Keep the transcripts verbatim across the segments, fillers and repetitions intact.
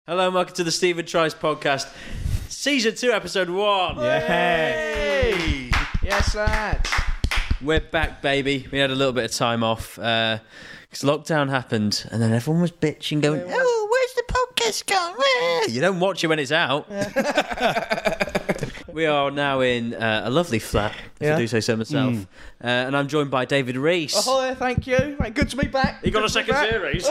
Hello and welcome to the Stephen Tries podcast, season two, episode one. Yay! Yes, lads. We're back, baby. We had a little bit of time off because lockdown happened, and then everyone was bitching, going, "Oh, where's the podcast gone?" You don't watch it when it's out. We are now in uh, a lovely flat, if Yeah. I do say so myself, Mm. uh, and I'm joined by David Reese. Ahoy, thank you. Right, good to be back. You got Good a to be second back. series.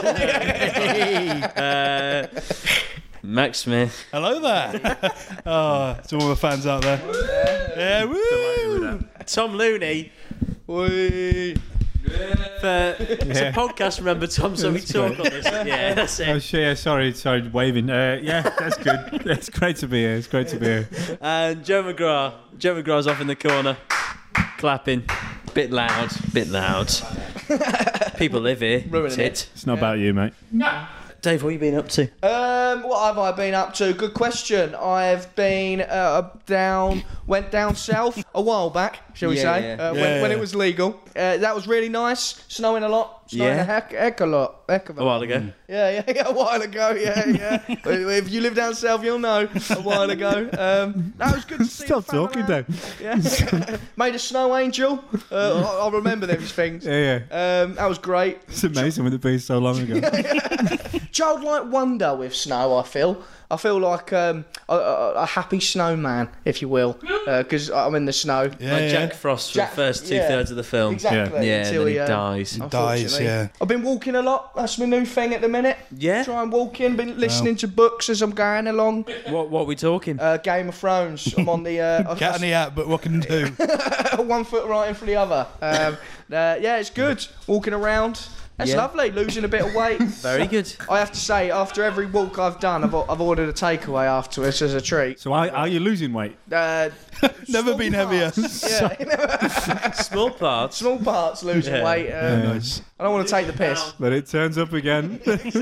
uh, Max Smith. Hello there. Oh, to all the fans out there. Yeah, woo. Tom Looney. Whee. For, it's a podcast, remember, Tom, so we That's talk great. on this. Yeah, that's Oh, it. sh- yeah, sorry, sorry, waving. Uh, yeah, that's good. It's great to be here. It's great to be here. And Joe McGrath. Joe McGrath's off in the corner, clapping. Bit loud, bit loud. People live here. Ruining Tit. It's not about you, mate. Dave, what have you been up to? Um, what have I been up to? Good question. I've been uh, down, went down south a while back, shall we Yeah, say, yeah. Uh, Yeah, when, when yeah. it was legal. Uh, that was really nice. Snowing a lot. Snowing Yeah. a heck, heck a lot. Heck of a A lot. while ago. Yeah, yeah, yeah, a while ago, yeah, yeah. if you live down south, you'll know. A while ago. Um, that was good to see. Stop the fam talking, around. Dave. Yeah. Made a snow angel. Uh, I- I'll remember those things. Yeah, yeah. Um, that was great. It's amazing with it being so long ago. Childlike wonder with snow, I feel. I feel like um, a, a, a happy snowman, if you will, because I'm in the snow. Yeah, Like yeah. Jack Frost for Jack- the first two yeah. thirds of the film. Exactly. Yeah, and until then he uh, dies. Dies, unfortunately. yeah. I've been walking a lot. That's my new thing at the minute. Yeah? Try and walking. Been listening to books as I'm going along. What, what are we talking? Uh, Game of Thrones. I'm on the. Uh, Cat in the hat, but what can you do? one foot right in for the other. Um, uh, yeah, it's good. Walking around. That's Yeah. lovely. Losing a bit of weight. Very good. I have to say, after every walk I've done, I've, I've ordered a takeaway afterwards as a treat. So, are, are you losing weight? Uh, Never small been heavier. parts. Yeah, Small parts. small parts losing Yeah. weight. Um, Nice. I don't want to take the piss. But it turns up again.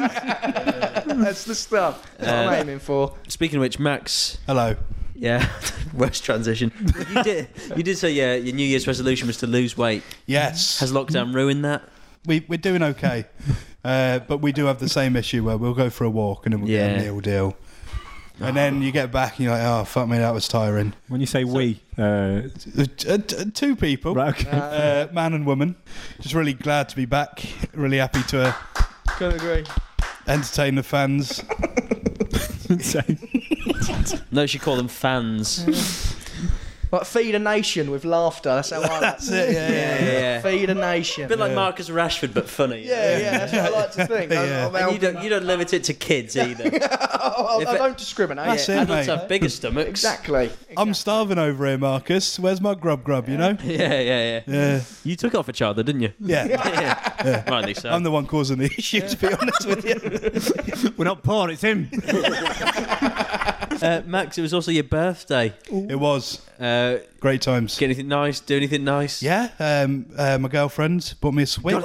That's the stuff. That's what I'm aiming for. Speaking of which, Max. Hello. Yeah, worst transition. You did. You did say yeah. Your New Year's resolution was to lose weight. Yes. Has lockdown ruined that? We, we're doing okay. Uh, but we do have the same issue where we'll go for a walk and then we'll get Yeah. a meal deal. And then you get back and you're like, oh, fuck me, that was tiring. When you say we, uh, Uh, t- t- two people, right, okay. uh, man and woman. Just really glad to be back. Really happy to uh, Couldn't agree. entertain the fans. No, she called them fans. Like feed a nation with laughter. That's how I like That's it, yeah, yeah, yeah. yeah. Feed a nation. A bit like Marcus Rashford, but funny. yeah, yeah, that's what I like to think. I- Yeah. I'm And you helping- don't, you don't limit it to kids either. I, if I it- don't discriminate. That's yeah. it. Adults mate. have bigger stomachs. Exactly. I'm starving over here, Marcus. Where's my grub grub, you know? Yeah, yeah, yeah. Yeah. You took it off a child, though, didn't you? Yeah. Yeah. Rightly so. I'm the one causing the issue, to be honest with you. We're not poor, it's him. uh, Max, it was also your birthday. It was. Uh, Great times. get anything nice? Do anything nice? Yeah, um, uh, my girlfriend bought me a Switch.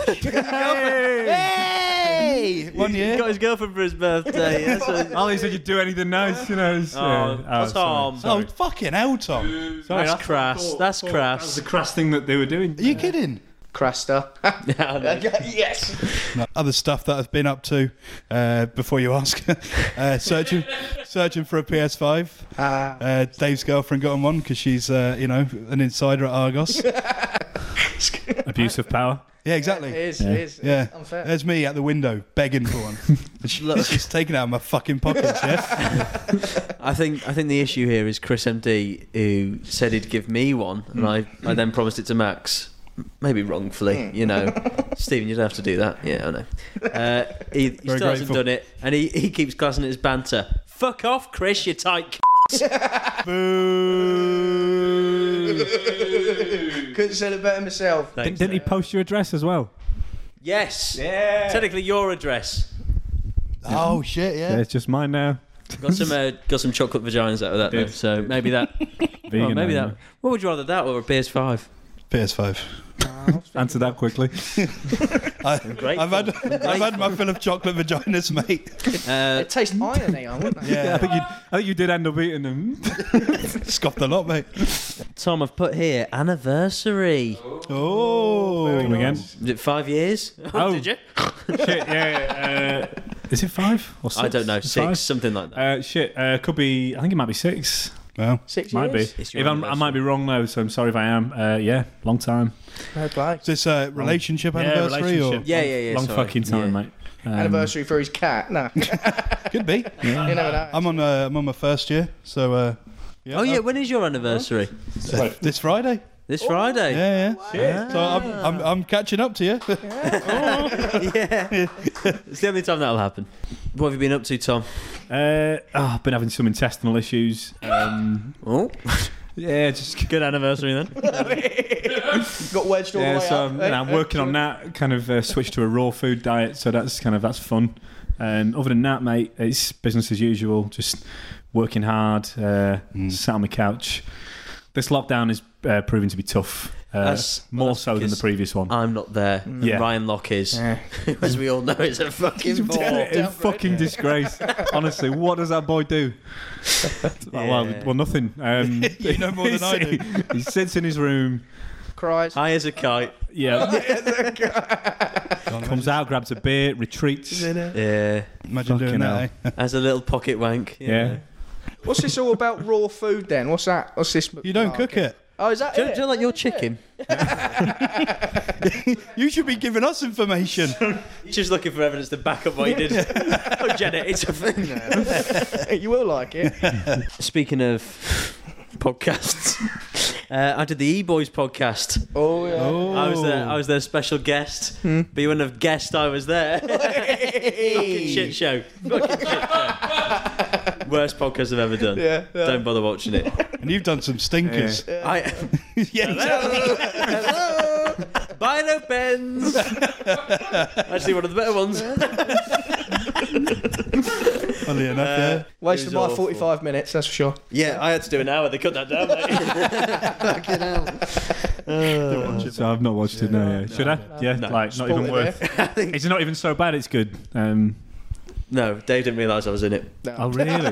Hey! One He year. got his girlfriend for his birthday. That's what- Ollie said you'd do anything nice, you know. it's, Oh, uh, Tom. Sorry, Oh, fucking hell, Tom. sorry. Sorry, That's crass. That's That was crass. the crass thing that they were doing. Are you kidding? Craster. Yeah, I know. Yes. No, other stuff that I've been up to, uh, before you ask, uh, searching searching for a P S five. Uh, Uh, Dave's girlfriend got on one because she's, uh, you know, an insider at Argos. Abuse of power. Yeah, exactly. it is. It is. Yeah. It's unfair. There's me at the window begging for one. And she, she's taking it out of my fucking pockets, yeah? I think I think the issue here is Chris M D, who said he'd give me one, and I, I then promised it to Max. Maybe wrongfully, you know. Stephen, you don't have to do that. Yeah, I know. Uh, he he still hasn't grateful. done it, and he, he keeps classing it as banter. Fuck off, Chris, you tight c***. Boo! Couldn't have said it better myself. Thanks, Didn't he mate. post your address as well? Yes. Yeah. Technically, your address. Oh, shit, Yeah, yeah. it's just mine now. Got some uh, got some chocolate vaginas out of that, though. Did. So maybe that. Vegan well, maybe now, that. What would you rather, that or a P S five? P S five. Answer that quickly. I, Great. I've had I've had my fill of chocolate vaginas, mate. Uh, It tastes irony, on, wouldn't it? Yeah, I Yeah, think you, I think you did end up eating them. scoffed a lot, mate. Tom, I've put here anniversary. Oh, Come again? Is it five years? Oh. Did you? Shit, yeah. Uh, Is it five or six? I don't know, six, Five? something like that. Uh, shit, uh, could be. I think it might be six. Well, Six Might be. years. It's your If I'm, I anniversary. might be wrong though, so I'm sorry if I am. Uh, yeah, long time. No play. is this a relationship Yeah, anniversary relationship. Yeah, yeah, yeah. long sorry. fucking time, Yeah. mate. Um, Anniversary for his cat. No, you or could be? never know. I'm on. Uh, I'm on my first year, so. Uh, yeah, Oh yeah, when is your anniversary? uh, this Friday. This Friday. Yeah, yeah. Ah. So I'm, I'm, I'm catching up to you. Yeah. It's the only time that'll happen. What have you been up to, Tom? Uh, oh, I've been having some intestinal issues. Um, Oh, yeah, just good anniversary then. Got wedged all yeah. the way So up. I'm, eh? I'm working on that. Kind of uh, switched to a raw food diet, so that's kind of that's fun. And other than that, mate, it's business as usual. Just working hard, uh, Mm. sat on the couch. This lockdown is uh, proving to be tough, uh, That's- more that's so than the because previous one. I'm not there. Yeah. Ryan Locke is. Yeah. As we all know, is a fucking bore. A fucking disgrace. Honestly, what does that boy do? well, Yeah. well, nothing. Um, You know more than I do. He sits in his room. Cries. High as a kite. Yeah. Comes out, grabs a beer, retreats. Yeah. Imagine doing Fucking that. Eh? Has a little pocket wank. Yeah. What's this all about? Raw food then? What's that? What's this? You don't Oh, cook okay. it. Oh, is that Do you, it? do you like your chicken? You should be giving us information. Just looking for evidence to back up what you did. Oh, Janet, it's a thing. You will like it. Speaking of podcasts, uh, I did the E-Boys podcast. Oh yeah. Oh, I was their, I was their special guest, but you wouldn't have guessed I was there. Fucking shit show. Fucking shit show. Worst podcast I've ever done. Yeah. yeah. Don't bother watching it. And you've done some stinkers. I Yeah, exactly. hello, Bino pens. Actually, one of the better ones. Funny enough, yeah. Wasted It my was awful. forty-five minutes. That's for sure. Yeah, I had to do an hour. They cut that down. Mate. Fucking hell. So I've not watched it now. Yeah. Should I? Yeah. No. Like not even Spoiled it worth. I think- It's not even so bad. It's good. Um, No, Dave didn't realise I was in it. oh really?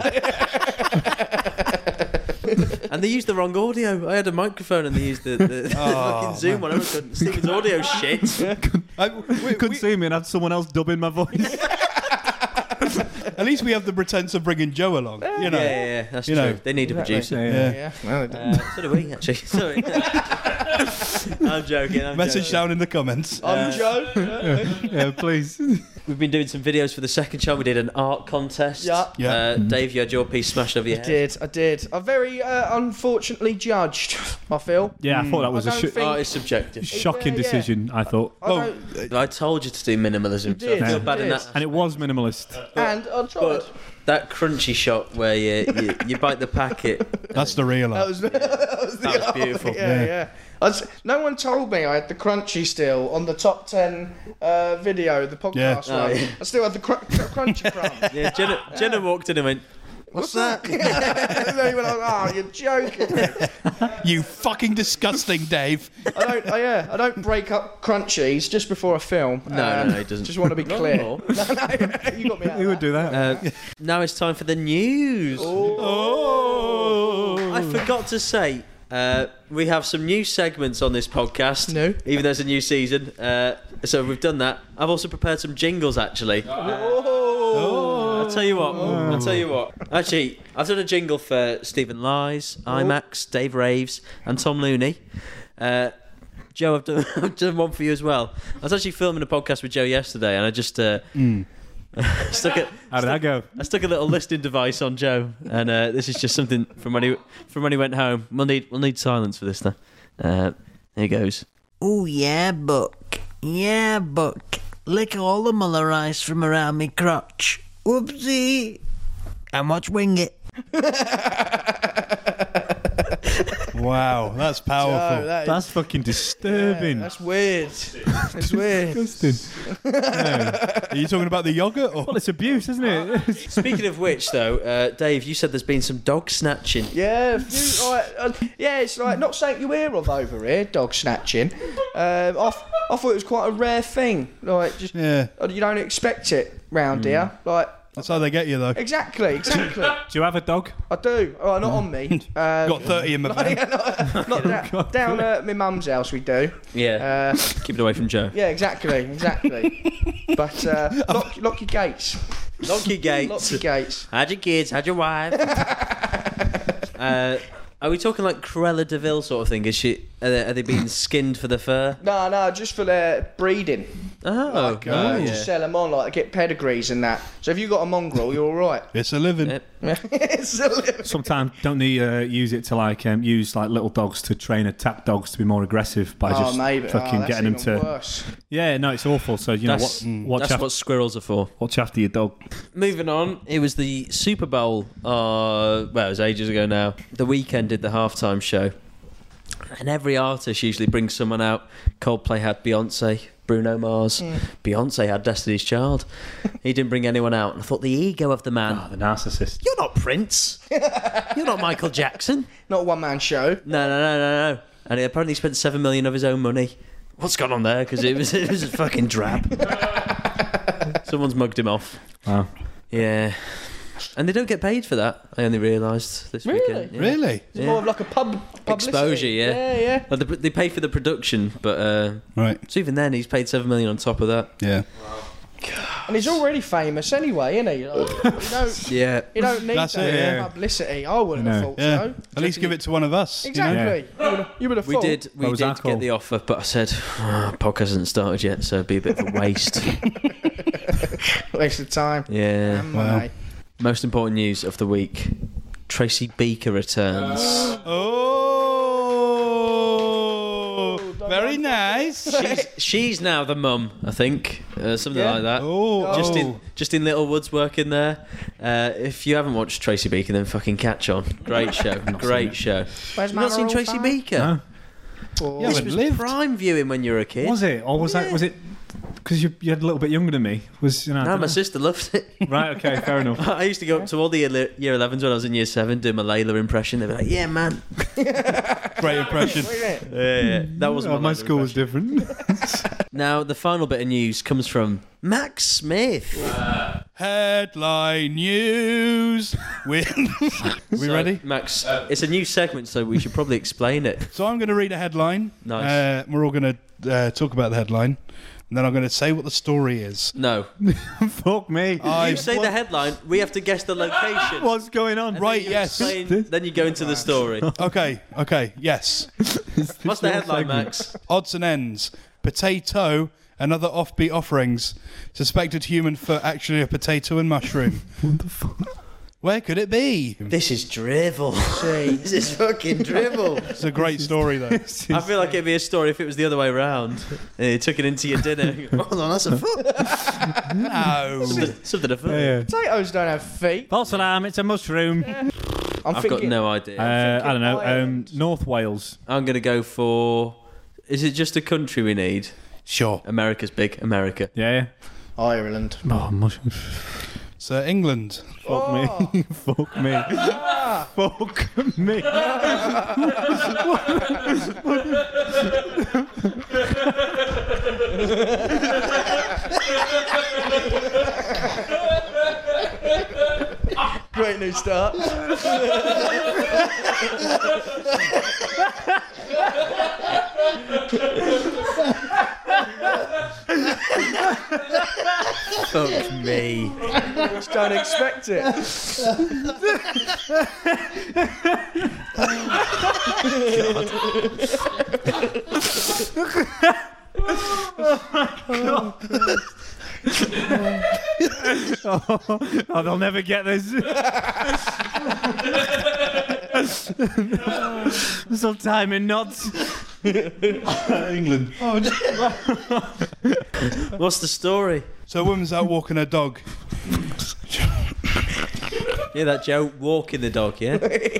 And they used the wrong audio. I had a microphone and they used the, the, the Oh, fucking Zoom one. I couldn't. Stephen's audio shit. I, we, Couldn't we- see me and had someone else dubbing my voice. at least we have the pretense of bringing Joe along. You know. Yeah, yeah, yeah, that's You true. know. They need a Exactly. producer. Yeah. Yeah. No, they don't. Uh, so do we, actually. Sorry. I'm joking. I'm Message joking. down in the comments. I'm Uh, Joe. Yeah, please. We've been doing some videos for the second show. We did an art contest. Yeah. Yeah. Uh, Dave, you had your piece smashed over your I head. did. I did. I very uh, unfortunately judged. I feel. Yeah, I thought that was I a don't sh- think- Oh, it's subjective. shocking Yeah, yeah. decision. I thought, I Oh, don't, I told you to do minimalism. You so I did, feel you bad in did. that. and it was minimalist. and I tried. But that crunchy shot where you, you, you bite the packet, that's the real That art. was, that was, the that was art. beautiful. Yeah, Yeah. yeah. I was- no one told me I had the crunchy still on the top ten uh, video, the podcast Yeah. one. Oh, yeah. I still had the cr- crunchy crumb. Yeah, Jenna, Jenna walked in and went, "What's that?" And then he went, oh, you're joking. You fucking disgusting, Dave. I don't. Oh, yeah, I don't break up crunchies just before a film. No, Um, no, no, he doesn't. Just want to be Not clear. anymore. No, no, you got me out. Who of would do that? Uh, now it's time for the news. Oh. I forgot to say, uh, we have some new segments on this podcast. No. Even though it's a new season. Uh, so we've done that. I've also prepared some jingles, actually. Oh. I'll tell you what. I'll tell you what. Actually, I've done a jingle for Stephen Lies, IMAX, Dave Raves, and Tom Looney. Uh, Joe, I've done, I've done one for you as well. I was actually filming a podcast with Joe yesterday, and I just uh, stuck it. How did that go? I stuck a little listening device on Joe, and uh, this is just something from when he from when he went home. We'll need we'll need silence for this now. Uh, here goes. Oh yeah, Buck. Yeah, Buck. Lick all the Muller ice from around me crotch. Whoopsie. And watch Wing It. Wow, that's powerful. Oh, that is- That's fucking disturbing. That's weird. That's weird. Disgusting. Are you talking about the yogurt? Or? Well, it's abuse, isn't it? Speaking of which, though, uh, Dave, you said there's been some dog snatching. Yeah, a few, like, uh, yeah, it's like not something you hear of over here, dog snatching. Um, I, th- I thought it was quite a rare thing. Like, just Yeah, you don't expect it round here. Like, that's how they get you, though. exactly, exactly. Do you have a dog? I do. Oh, not on me. Um, Got thirty in my van. not down, down at my mum's house. We do. Yeah, Uh, keep it away from Joe. yeah, exactly, exactly. But uh, lock, lock your gates. Lock your gates. Lock your gates. Had your kids, had your wife. uh, are we talking like Cruella de Vil sort of thing? Is she? Are they, are they being skinned for the fur? No, no, just for their breeding. Oh, Like, uh, oh, just yeah. sell them on, like get pedigrees and that. So if you got a mongrel, you're all right. It's a living. Yep. It's a little- Sometimes don't they uh, use it to like um, use like little dogs to train attack dogs to be more aggressive by oh, just maybe. fucking oh, that's getting them even to. worse. Yeah, no, it's awful. So you That's, know, what, watch, that's after, what squirrels are for. watch after your dog. Moving on, it was the Super Bowl. Uh, well, it was ages ago now. The Weeknd did the halftime show, and every artist usually brings someone out. Coldplay had Beyonce, Bruno Mars. Mm. Beyonce had Destiny's Child. He didn't bring anyone out, and I thought the ego of the man. Oh, the narcissist. You're not Prince. You're not Michael Jackson. Not a one man show. No, no, no, no, no. And he apparently spent seven million of his own money. What's gone on there? Because it was it was a fucking drab. Someone's mugged him off. Wow. Yeah. And they don't get paid for that. I only realised this Really? weekend. Yeah. Really? It's Yeah. more of like a pub publicity. Exposure, yeah. Yeah, yeah. Well, they, they pay for the production, but uh, Right. so even then, he's paid seven million on top of that. Yeah. And he's already famous anyway, isn't he? Like, you don't, Yeah. you don't need That's that it, yeah. publicity. I wouldn't have No. thought Yeah. so. At least give it to one of us. you know? Exactly. You would have, you would have We thought. did. We What was did our call? get the offer, but I said, oh, podcast hasn't started yet, so it'd be a bit of a waste. Waste of time. Yeah. And Wow. money. Most important news of the week: Tracy Beaker returns. Oh, very nice. she's, she's now the mum, I think, uh, something Yeah. like that. Oh, Just oh. in, just in Little Woods working there. Uh, if you haven't watched Tracy Beaker, then fucking catch on. Great show, great show. Where's You've not seen Manor Tracy All Beaker? No. Or- Yeah, This but was lived. prime viewing when you were a kid. Was it, or was that? Was it? Because you you're a little bit younger than me. Was you know? I No, don't my know. sister loved it. Right. Okay. Fair enough. I used to go up to all the year year elevens when I was in year seven, do my Layla impression. They'd be like, "Yeah, man." Great impression. Wasn't it? Yeah, yeah. That was Oh, my Layla school was impression. different. Now, the final bit of news comes from Max Smith. Headline news. We, we So, ready? Max? It's a new segment, so we should probably explain it. So I'm going to read a headline. Nice. Uh, we're all going to uh, talk about the headline, and then I'm going to say what the story is. No, Fuck me. I you say the headline. We have to guess the location. What's going on? And then Right, you yes. explain- Then you go into the story. Okay, okay, yes. What's the headline, Max? Odds and ends. Potato and other offbeat offerings. Suspected human foot actually a potato and mushroom. What the fuck? Where could it be? This is drivel. See. This is fucking drivel. It's a great story, though. I feel like it'd be a story if it was the other way around. And you took it into your dinner. Hold on, that's a foot. No. Something, something a foot. Yeah. Potatoes don't have feet. False alarm. It's a mushroom. I'm I've thinking, got no idea. Uh, I don't know. Um, Ireland. North Wales. I'm going to go for... Is it just a country we need? Sure. America's big. America. Yeah. yeah. Ireland. Oh, mushrooms. So England. Fuck me. Fuck me. Fuck me. Great new start. Fuck me. Just don't expect it. Oh, they'll never get this. Some time in knots. England. What's the story? So a woman's out walking her dog. Yeah, that Joe walking the dog, yeah?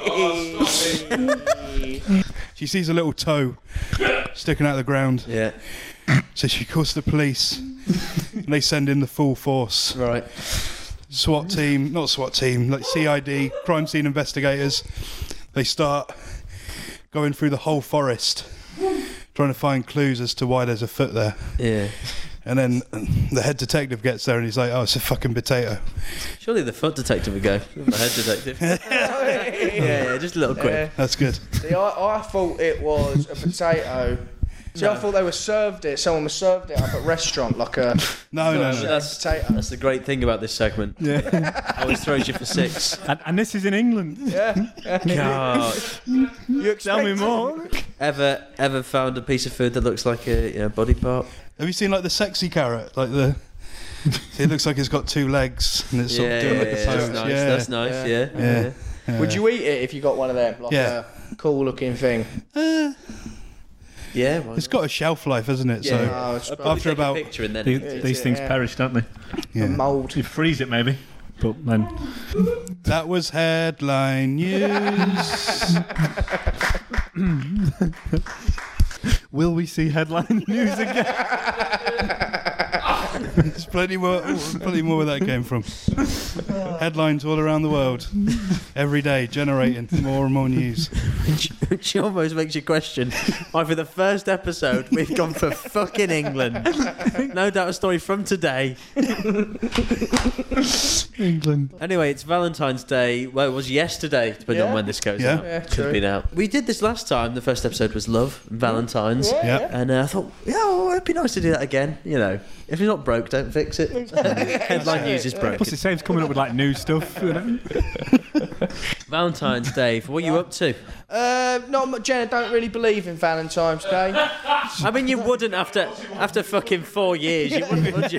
She sees a little toe sticking out of the ground. Yeah. So she calls the police. And they send in the full force. Right. SWAT team, not SWAT team, like C I D, crime scene investigators. They start going through the whole forest, trying to find clues as to why there's a foot there. Yeah. And then the head detective gets there and he's like, oh, it's a fucking potato. Surely the foot detective would go. The head detective. yeah, yeah, just a little quick. Yeah. That's good. See, I, I thought it was a potato See, I thought they were served it. Someone was served it up at a restaurant, like a. No, no, no. That's, potato. that's the great thing about this segment. Yeah. Always throws you for six. and, and this is in England. Yeah. God. You Tell me expect- more. Ever ever found a piece of food that looks like a you know, body part? Have you seen like the sexy carrot? Like the. It looks like it's got two legs and it's sort of doing like a yeah, pose. that's nice. Yeah. That's nice. Yeah. Yeah. yeah. Yeah. Yeah. Would you eat it if you got one of them? Like Yeah. a cool looking thing. Uh, Yeah, why it's not? got a shelf life, hasn't it? Yeah. So Oh, it's I'd probably after take about- a picture and then These, eat it. these things yeah. perish, don't they? yeah. Mould. You freeze it maybe, but then That was headline news. will we see headline news again? There's plenty more, plenty more where that came from. Headlines all around the world, every day, generating more and more news. Which almost makes you question why for the first episode we've gone for fucking England. No doubt a story from today. England. Anyway, it's Valentine's Day. Well, it was yesterday, depending on Yeah. when this goes Yeah. out. Yeah, Could true. have been out. We did this last time. The first episode was love, and Valentine's. Yeah, Yeah. yeah. And uh, I thought, yeah, well, it'd be nice to do that again. You know, if you're not broke, don't fix it. Headline news is broken. Plus, it saves coming up with like new stuff. You know? Valentine's Day. What are you up to? Uh, not much. Jenna don't really believe in Valentine's Day. I mean, you wouldn't after after fucking four years. You wouldn't, would you?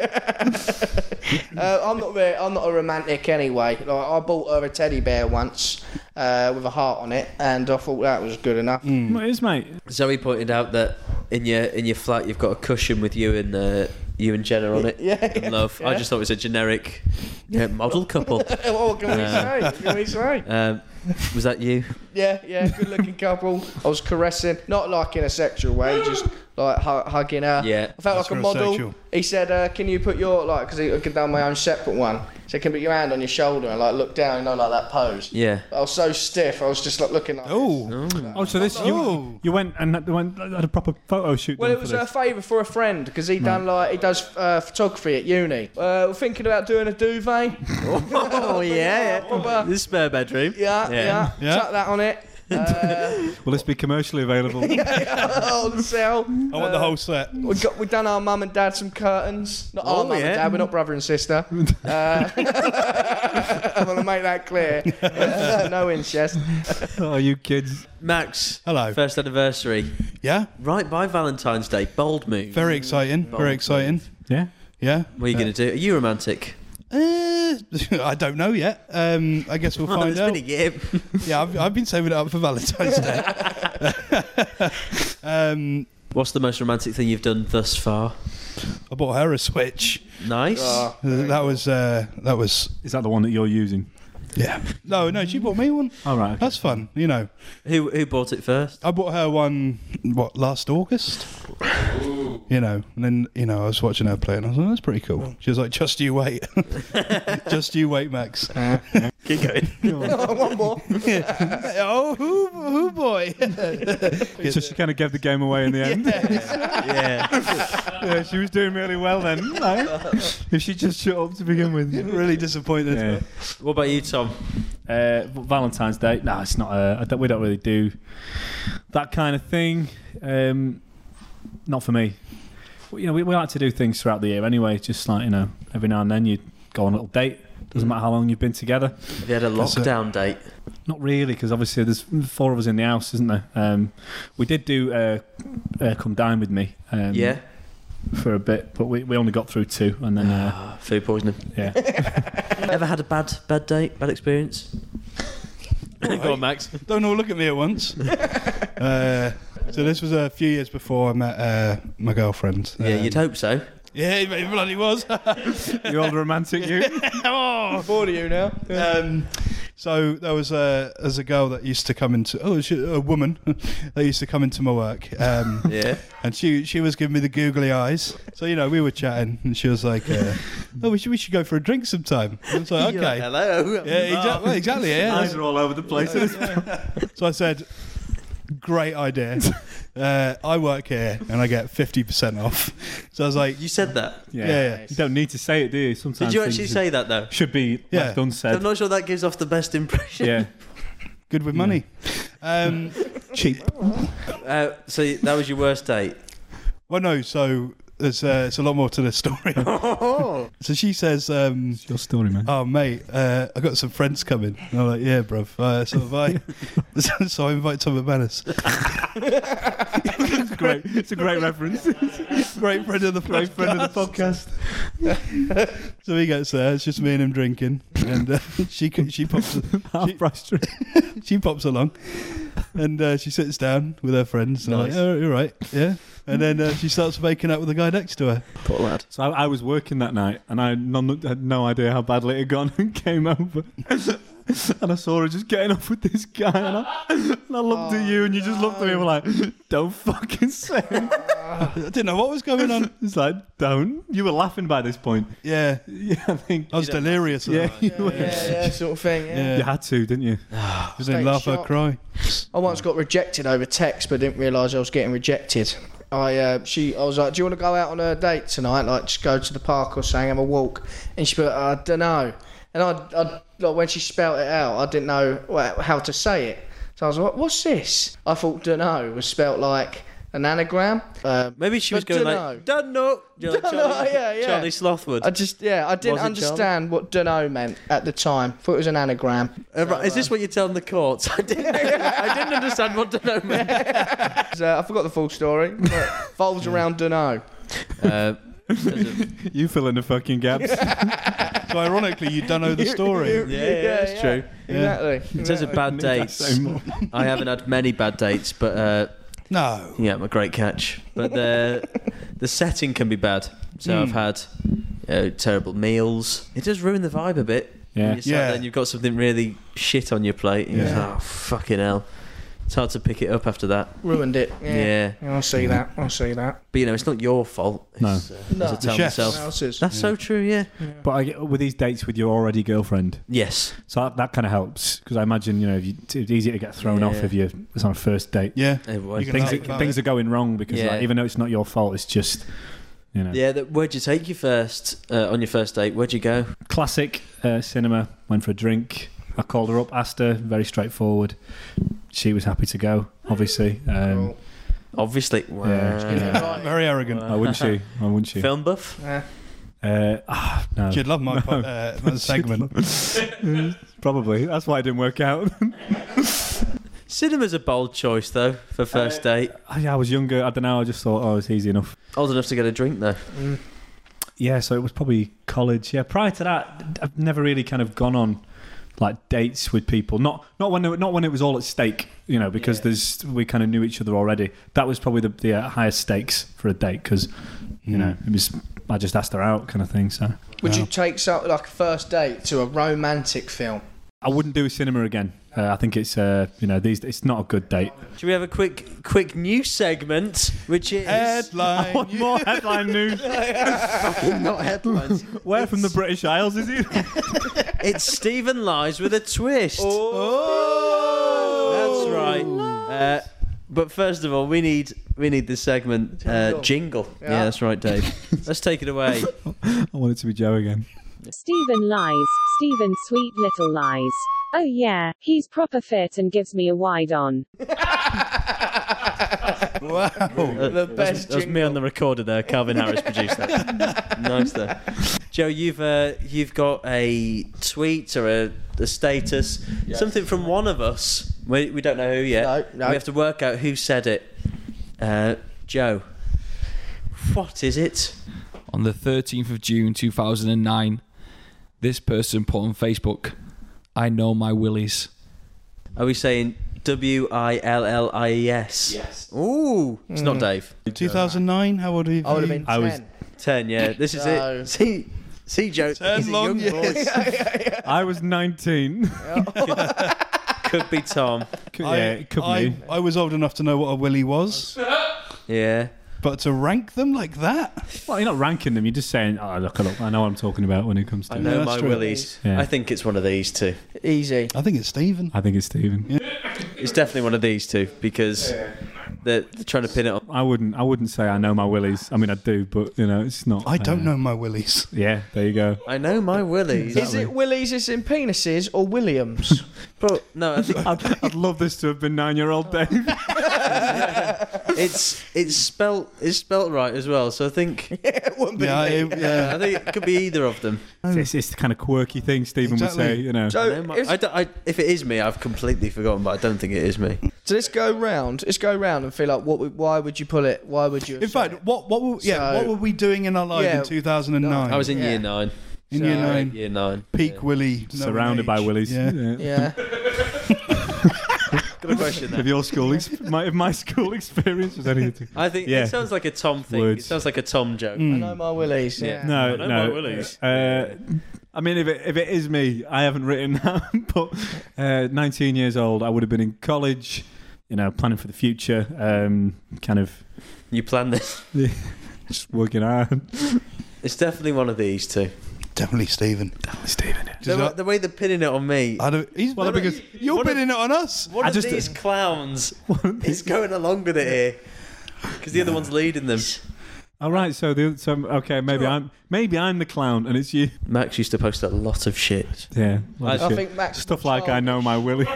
Uh, I'm not. Very, I'm not a romantic anyway. Like, I bought her a teddy bear once uh, with a heart on it, and I thought that was good enough. What it is, mate? Zoe pointed out that in your in your flat you've got a cushion with you and uh, you and Jenna on it. Yeah, And love. I yeah. just thought it was a generic yeah, model couple. What can we say? What can we say? Um, was that you? Yeah, yeah, good-looking couple. I was caressing, not like in a sexual way, just like hu- hugging her. Yeah. I felt That's like a real model. sexual. He said, uh, "Can you put your like?" Because I could done my own separate one. He said, "Can you put your hand on your shoulder and like look down, you know, like that pose?" Yeah. I was so stiff. I was just like looking like. Oh, Oh, so this Oh. you you went and had, went, had a proper photo shoot. Well, done it was for a this. favour for a friend because he done like he does uh, photography at uni. Uh, we're thinking about doing a duvet. Oh yeah. Proper- The spare bedroom. Yeah, Yeah. yeah. Yeah. Chuck that on it. Uh, Will this be commercially available? on sale. I want the whole set. We got we done our mum and dad some curtains. Not our Oh, mum yeah. and dad. We're not brother and sister. Uh, I want to make that clear. No incest. Oh, you kids. Max. Hello. First anniversary. Yeah, Right by Valentine's Day. Bold move. very exciting. Bold Very exciting. move. Yeah. Yeah. What are you going to do? Are you romantic? Uh, I don't know yet. Um, I guess we'll Well, find it's out. been a year. Yeah, I've, I've been saving it up for Valentine's Day. um, What's the most romantic thing you've done thus far? I bought her a Switch. Nice. Oh, That was uh, that was Is that the one that you're using? yeah. No, no, she bought me one. All right. Okay. That's fun. You know, Who who bought it first? I bought her one. What last August? You know, and then you know I was watching her play, and I was like, "That's pretty cool." She was like, "Just you wait, just you wait, Max." Keep going. one more. oh, who, who boy? So she kind of gave the game away in the end. yeah. Yeah, she was doing really well then. No. If she just shut up to begin with. really disappointed. Yeah. What about you, Tom? Uh, Valentine's Day. No, it's not. Uh, I don't, we don't really do that kind of thing. Um, not for me. Well, you know, we, we like to do things throughout the year anyway. Just like you know, every now and then you go on a little date. Doesn't matter how long you've been together. Have you had a That's it. lockdown date? Not really, because obviously there's four of us in the house, isn't there? Um, we did do uh, uh, Come Dine With Me. Um, Yeah. For a bit, but we, we only got through two, and then uh, Ah, food poisoning. yeah. Ever had a bad bad date? Bad experience? Go on, Max. Don't all look at me at once. uh, so this was a few years before I met uh, my girlfriend. Yeah, Um, you'd hope so. Yeah, it bloody was. You old romantic, you. oh. Bored of you now. Um, so there was a there's a girl that used to come into oh she, a woman that used to come into my work. Um, Yeah. And she she was giving me the googly eyes. So you know we were chatting, and she was like, uh, "Oh, we should we should go for a drink sometime." I was like, You're "Okay." like, hello. Yeah, exactly. Exactly. Yeah. Eyes are all over the place. So I said, "Great idea. Uh, I work here, and I get fifty percent off." So I was like, You said that. Yeah. Yeah, yeah. You don't need to say it, do you? Sometimes Did you things actually should- say that though? Should be Yeah. left unsaid. I'm not sure that gives off the best impression. Yeah. "Good with money." Um, Cheap. Uh, so that was your worst date. Well, no, so there's, uh, it's a lot more to the story. So she says, um, It's your story, man. oh, mate, uh, I got some friends coming. And I'm like, yeah, bruv. Uh, so have I. So I invite Tom McManus. It's great. It's a great reference. Great friend of the Great friend of the podcast. So he gets there. It's just me and him drinking, and uh, she she pops Half she, price drink. she pops along, and uh, she sits down with her friends. And Nice. I'm like, oh, you're right, yeah. And then uh, she starts making out with the guy next to her. Poor lad. So I, I was working that night, and I none, had no idea how badly it had gone, and came over. And I saw her just getting off with this guy, and I, and I looked Oh, at you, and you just looked at me and were like, "Don't fucking say it." I didn't know what was going on. It's like, don't. You were laughing by this point. Yeah, Yeah, I think. I was delirious. at Yeah, that. you, Yeah, were. yeah, yeah, sort of thing. Yeah. Yeah. You had to, didn't you? I Take didn't a laugh or shot. cry. I once got rejected over text, but didn't realise I was getting rejected. I uh, she I was like, "Do you want to go out on a date tonight? Like, just go to the park or something, have a walk?" And she put, "I don't know." And I, I like when she spelt it out, I didn't know well, how to say it. So I was like, "What's this?" I thought "dunno" was spelt like an anagram. Uh, Maybe she was But going dunno. like, don't know. You know, like Dunno, Charlie, yeah, yeah. Charlie Slothwood. I just yeah, I didn't Was it understand what "dunno" meant at the time. Thought it was an anagram. Uh, right, is this what you're telling the courts? I didn't, I didn't understand what to know meant. So I forgot the full story. But revolves around "dunno." Uh, You fill in the fucking gaps. So ironically, you don't know the story. yeah, yeah, that's yeah. true. Exactly. In terms of bad dates, Say more. I haven't had many bad dates, but uh, No. yeah, I'm a great catch. But the the setting can be bad. So Mm. I've had you know, terrible meals. It does ruin the vibe a bit. Yeah. When you're sat Yeah. there and you've got something really shit on your plate. And you're Yeah. like, oh, fucking hell. It's hard to pick it up after that. Ruined it. Yeah. Yeah. Yeah, I'll see that. I'll see that. But, you know, it's not your fault. It's, No. uh, No. as I The tell chefs. myself. Someone else's. That's so true, yeah. But I get, with these dates with your already girlfriend, Yes. so that, that kind of helps because I imagine you know if you, it's easier to get thrown off Yeah. if you it's on a first date. Yeah. Everyone. You can Things laugh are, about things it. are going wrong because Yeah. like, even though it's not your fault, it's just you know. Yeah, that, where'd you take you first uh, on your first date? Where'd you go? Classic uh, cinema. Went for a drink. I called her up, asked her. Very straightforward. She was happy to go. Obviously. Um, Cool. Obviously. Wow. Yeah. Yeah. Right. Very arrogant. oh, wouldn't she? Oh, wouldn't she? Film buff? Yeah. Uh, ah, no. You'd love my po- uh, my segment. Probably. That's why it didn't work out. Cinema's a bold choice, though, for first date. Oh, yeah, I was younger. I don't know. I just thought, oh, it's easy enough. Old enough to get a drink, though. Mm. Yeah, so it was probably college. Yeah, prior to that, I've never really kind of gone on like dates with people. Not not when it, not when it was all at stake, you know, because Yeah. there's we kind of knew each other already. That was probably the, the uh, highest stakes for a date because you know it was I just asked her out kind of thing. So Would you take something like a first date to a romantic film? I wouldn't do a cinema again. Uh, I think it's uh, you know these it's not a good date. Should we have a quick quick news segment, which is Headline. I want more headline news. not headlines. Where from the British Isles is he? It's Stephen Lies with a twist. Oh. That's right. Uh, but first of all, we need we need the segment uh, Jingle. jingle. Yeah. Yeah. that's right, Dave. Let's take it away. I want it to be Joe again. Stephen lies, Stephen sweet little lies. Oh yeah, he's proper fit and gives me a wide on. Wow. Uh, The that was- best That was me jingle. on the recorder there. Calvin Harris produced that. Nice there. Joe, you've uh, you've got a tweet or a, a status, something from one of us. We, we don't know who yet. No, no. We have to work out who said it. Uh, Joe, what is it? On the thirteenth of June two thousand nine, this person put on Facebook, "I know my willies." Are we saying W I L L I E S? Yes. Ooh, it's not Dave. two thousand nine. How old are you? I would have been ten. I was- Ten, yeah. This is No. it. See, see, Joe. Ten he's a long young boy. years. I was nineteen. Could be Tom. Could- I, yeah, it could I, be. I was old enough to know what a willy was, Yeah. but to rank them like that? Well, you're not ranking them. You're just saying, "Oh, look, look, I know what I'm talking about when it comes to." I it." know that's my true. willies. Yeah. I think it's one of these two. Easy. I think it's Stephen. I think it's Stephen. It's definitely one of these two because They're, they're trying to pin it on. I wouldn't. I wouldn't say I know my willies. I mean, I do, but you know, it's not. I don't uh, know my willies. Yeah, there you go. I know my willies. Is it Willies as in penises or Williams? Bro, no, I think I'd, I'd love this to have been nine-year-old Dave. it's it's spelt it's spelt right as well. So I think Yeah, it wouldn't be Yeah, me. it- yeah. I think it could be either of them. It's, it's the kind of quirky thing Stephen Exactly. would say. You know. I So know my- if, I don't- I- if it is me, I've completely forgotten, but I don't think it is me. so let's go round. Let's go round and feel like what? would- Why would you pull it? Why would you? have In said fact, it? what what were, yeah, So- what were we doing in our life Yeah. in two thousand nine? I was in Yeah. year nine. in So- year nine. Year nine. Peak Yeah. Willie. knowing Surrounded by age. willies. Yeah. Yeah. Good question. If your school, ex- my, if my school experience was anything. I think Yeah. it sounds like a Tom thing. It Words. sounds like a Tom joke. I know my willies. Yeah. No, I know no. my willies. Uh, I mean, if it, if it is me, I haven't written that. But uh, nineteen years old, I would have been in college, you know, planning for the future, um, kind of You planned this. just working hard. It's definitely one of these two. Definitely Stephen. Stephen. The, wa- the way they're pinning it on me. I don't, he's Well, well, because you're one of- pinning it on us. One I of just- these clowns is going along with it here because the other one's leading them. All right, so the so okay, maybe I'm maybe I'm the clown and it's you. Max used to post a lot of shit. Yeah, a lot of I shit. think Max stuff like I know my willies.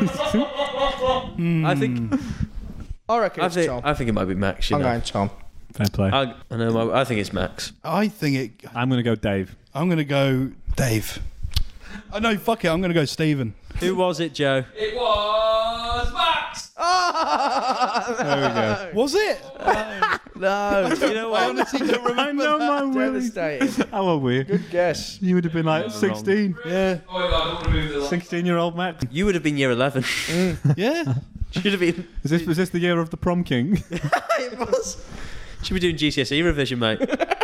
I think. I reckon I it's think. Tom. I think it might be Max. You I'm know. going Tom. Fair play. I, I know. My, I think it's Max. I think it. I'm gonna go Dave. I'm going to go Dave. Oh, no, fuck it. I'm going to go Stephen. Who was it, Joe? It was Max. There we go. Was it? No. You know I what? honestly don't I remember know that. my willies. Devastating. How old were you? Good guess. You would have been like sixteen. Yeah. Oh, I don't want to move the line. sixteen-year-old Max. You would have been year eleven. Yeah. Should have been. Is this was this the year of the prom king? It was. Should be doing G C S E revision, mate.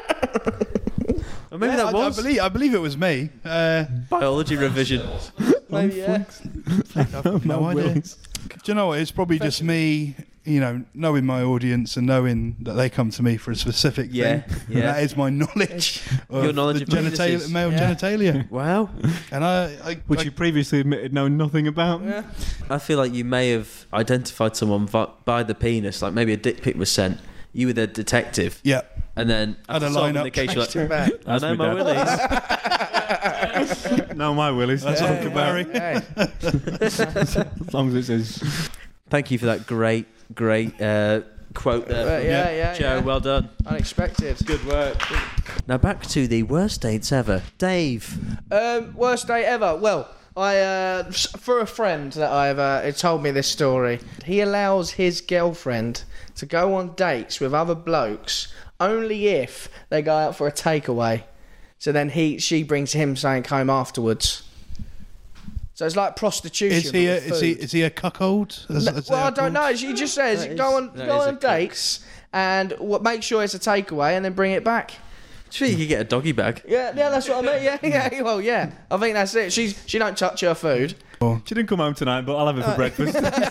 Or maybe Yeah, that I, I was believe I believe it was me. Uh, biology revision. Maybe, yeah. no My idea. willies. Do you know what? It's probably just me, you know, knowing my audience and knowing that they come to me for a specific Yeah, thing. yeah. That is my knowledge. Of Your knowledge the of genitalia, penises. male Yeah. genitalia. Wow. And I, I, Which I you previously admitted knowing nothing about. Yeah. I feel like you may have identified someone vi- by the penis, like maybe a dick pic was sent. You were the detective, yeah. and then Had after a solving lineup. the case, you're like, Traced him back. I That's know me my dad. willies. No, my willies. That's Yeah. Uncle Barry. Hey. As long as it says. Thank you for that great, great uh, quote there. Well, from yeah, yeah, Joe, yeah. well done. Unexpected. Good work. Now back to the worst dates ever. Dave. Um, worst day ever. Well, I uh, s- for a friend that I've uh, he told me this story. He allows his girlfriend to go on dates with other blokes only if they go out for a takeaway. So then he she brings him something home afterwards. So it's like prostitution. Is he a, but with is he food. is he a cuckold? As- No, as well, they're I don't called? know. She just says That go is- on that go is a on cook. dates and what make sure it's a takeaway and then bring it back. Sure, you could get a doggy bag. Yeah, yeah, that's what I mean. Yeah, yeah. Well, yeah. I think that's it. She's she don't touch her food. She didn't come home tonight, but I'll have it for breakfast.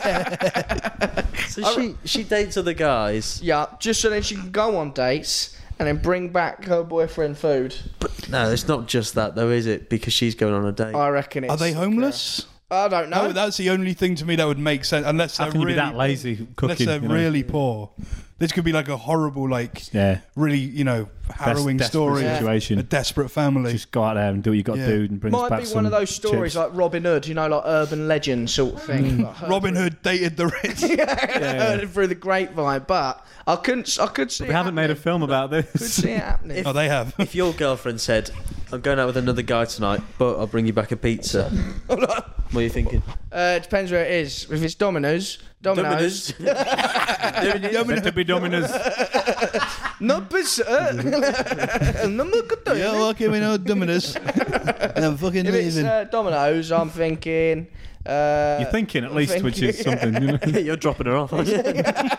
So she she dates other guys. Yeah, just so then she can go on dates and then bring back her boyfriend food. No, it's not just that though, is it? Because she's going on a date. I reckon it's. Are they homeless? I don't know. No, that's the only thing to me that would make sense. Unless How they're can you really, be that lazy unless cooking? they're you know? really poor. This could be like a horrible, like Yeah. really, you know, harrowing Des- desperate story. Yeah. situation. A desperate family. Just go out there and do what you got to Yeah. do and bring us Might back be some one of those stories chips. like Robin Hood, you know, like urban legend sort of thing. Like heard Robin through- Hood dated the rich. heard it through the grapevine, but I couldn't. I could see. We it haven't made a happening. film about Could this. see it happening. Oh, they have. If your girlfriend said, "I'm going out with another guy tonight, but I'll bring you back a pizza," what are you thinking? Uh, it depends where it is. If it's Domino's, Domino's, Let there be Domino's. no pizza. No more good day. Yeah, okay, we know Dominus. And I'm fucking If it's leaving. uh, Domino's, I'm thinking. Uh, You're thinking at least, thinking- which is something. You know? You're dropping her off, aren't you?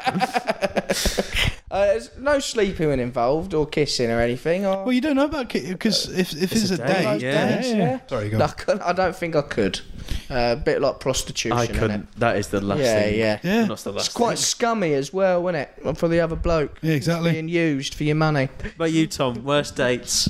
uh, there's no sleeping involved or kissing or anything. Or Well, you don't know about because if if it's, It's a a date, date, those yeah. days, yeah. Sorry, go. No, on. I, couldn't- I don't think I could. Uh, a bit like prostitution. I innit? couldn't. That is the last Yeah, thing. yeah. Yeah. That's the last It's quite thing. scummy as well, isn't it? For the other bloke. Yeah, exactly. Being used for your money. What about you, Tom? Worst dates?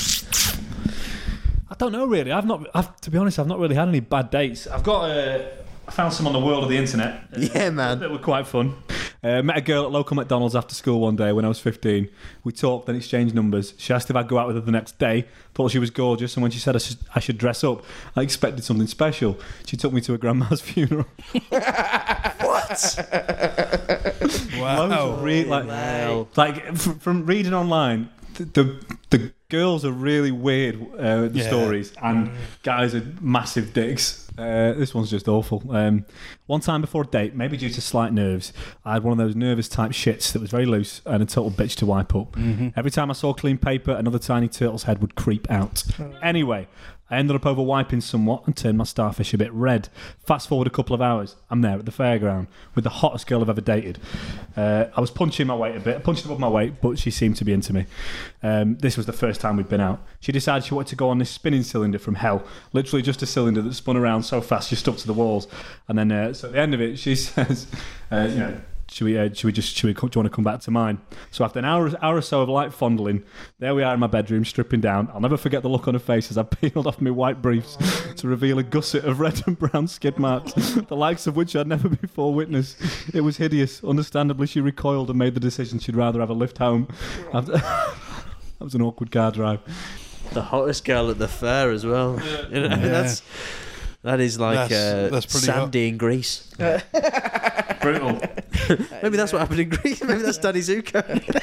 I don't know really. I've not. I've, to be honest, I've not really had any bad dates. I've got. Uh, I found some on the world of the internet. uh, Yeah, man. That were quite fun. Uh, met a girl at local McDonald's after school one day when I was fifteen. We talked, then exchanged numbers. She asked if I'd go out with her the next day. Thought she was gorgeous, and when she said I should, I should dress up, I expected something special. She took me to her grandma's funeral. Wow. Re- like, like f- from reading online, the the, the girls are really weird. Uh, the Yeah. stories, and guys are massive dicks. Uh, this one's just awful. Um, one time before a date, maybe due to slight nerves, I had one of those nervous type shits that was very loose and a total bitch to wipe up. Mm-hmm. Every time I saw clean paper, another tiny turtle's head would creep out. Anyway, I ended up over wiping somewhat and turned my starfish a bit red. Fast forward a couple of hours, I'm there at the fairground with the hottest girl I've ever dated. Uh, I was punching my weight a bit, punching above my weight, but she seemed to be into me. Um, this was the first time we'd been out. She decided she wanted to go on this spinning cylinder from hell, literally just a cylinder that spun around so fast she stuck to the walls. And then, uh, so at the end of it, she says, uh, you know, should we, uh, should we just, should we, do you want to come back to mine? So after an hour, hour or so of light fondling, there we are in my bedroom, stripping down. I'll never forget the look on her face as I peeled off my white briefs to reveal a gusset of red and brown skid marks, the likes of which I'd never before witnessed. It was hideous. Understandably, she recoiled and made the decision she'd rather have a lift home. After that was an awkward car drive. The hottest girl at the fair as well. You know, Yeah. that's that is like That's- uh, that's pretty Sandy in Greece. Brutal. Maybe that's what happened in Greece. Maybe that's Danny Zuko.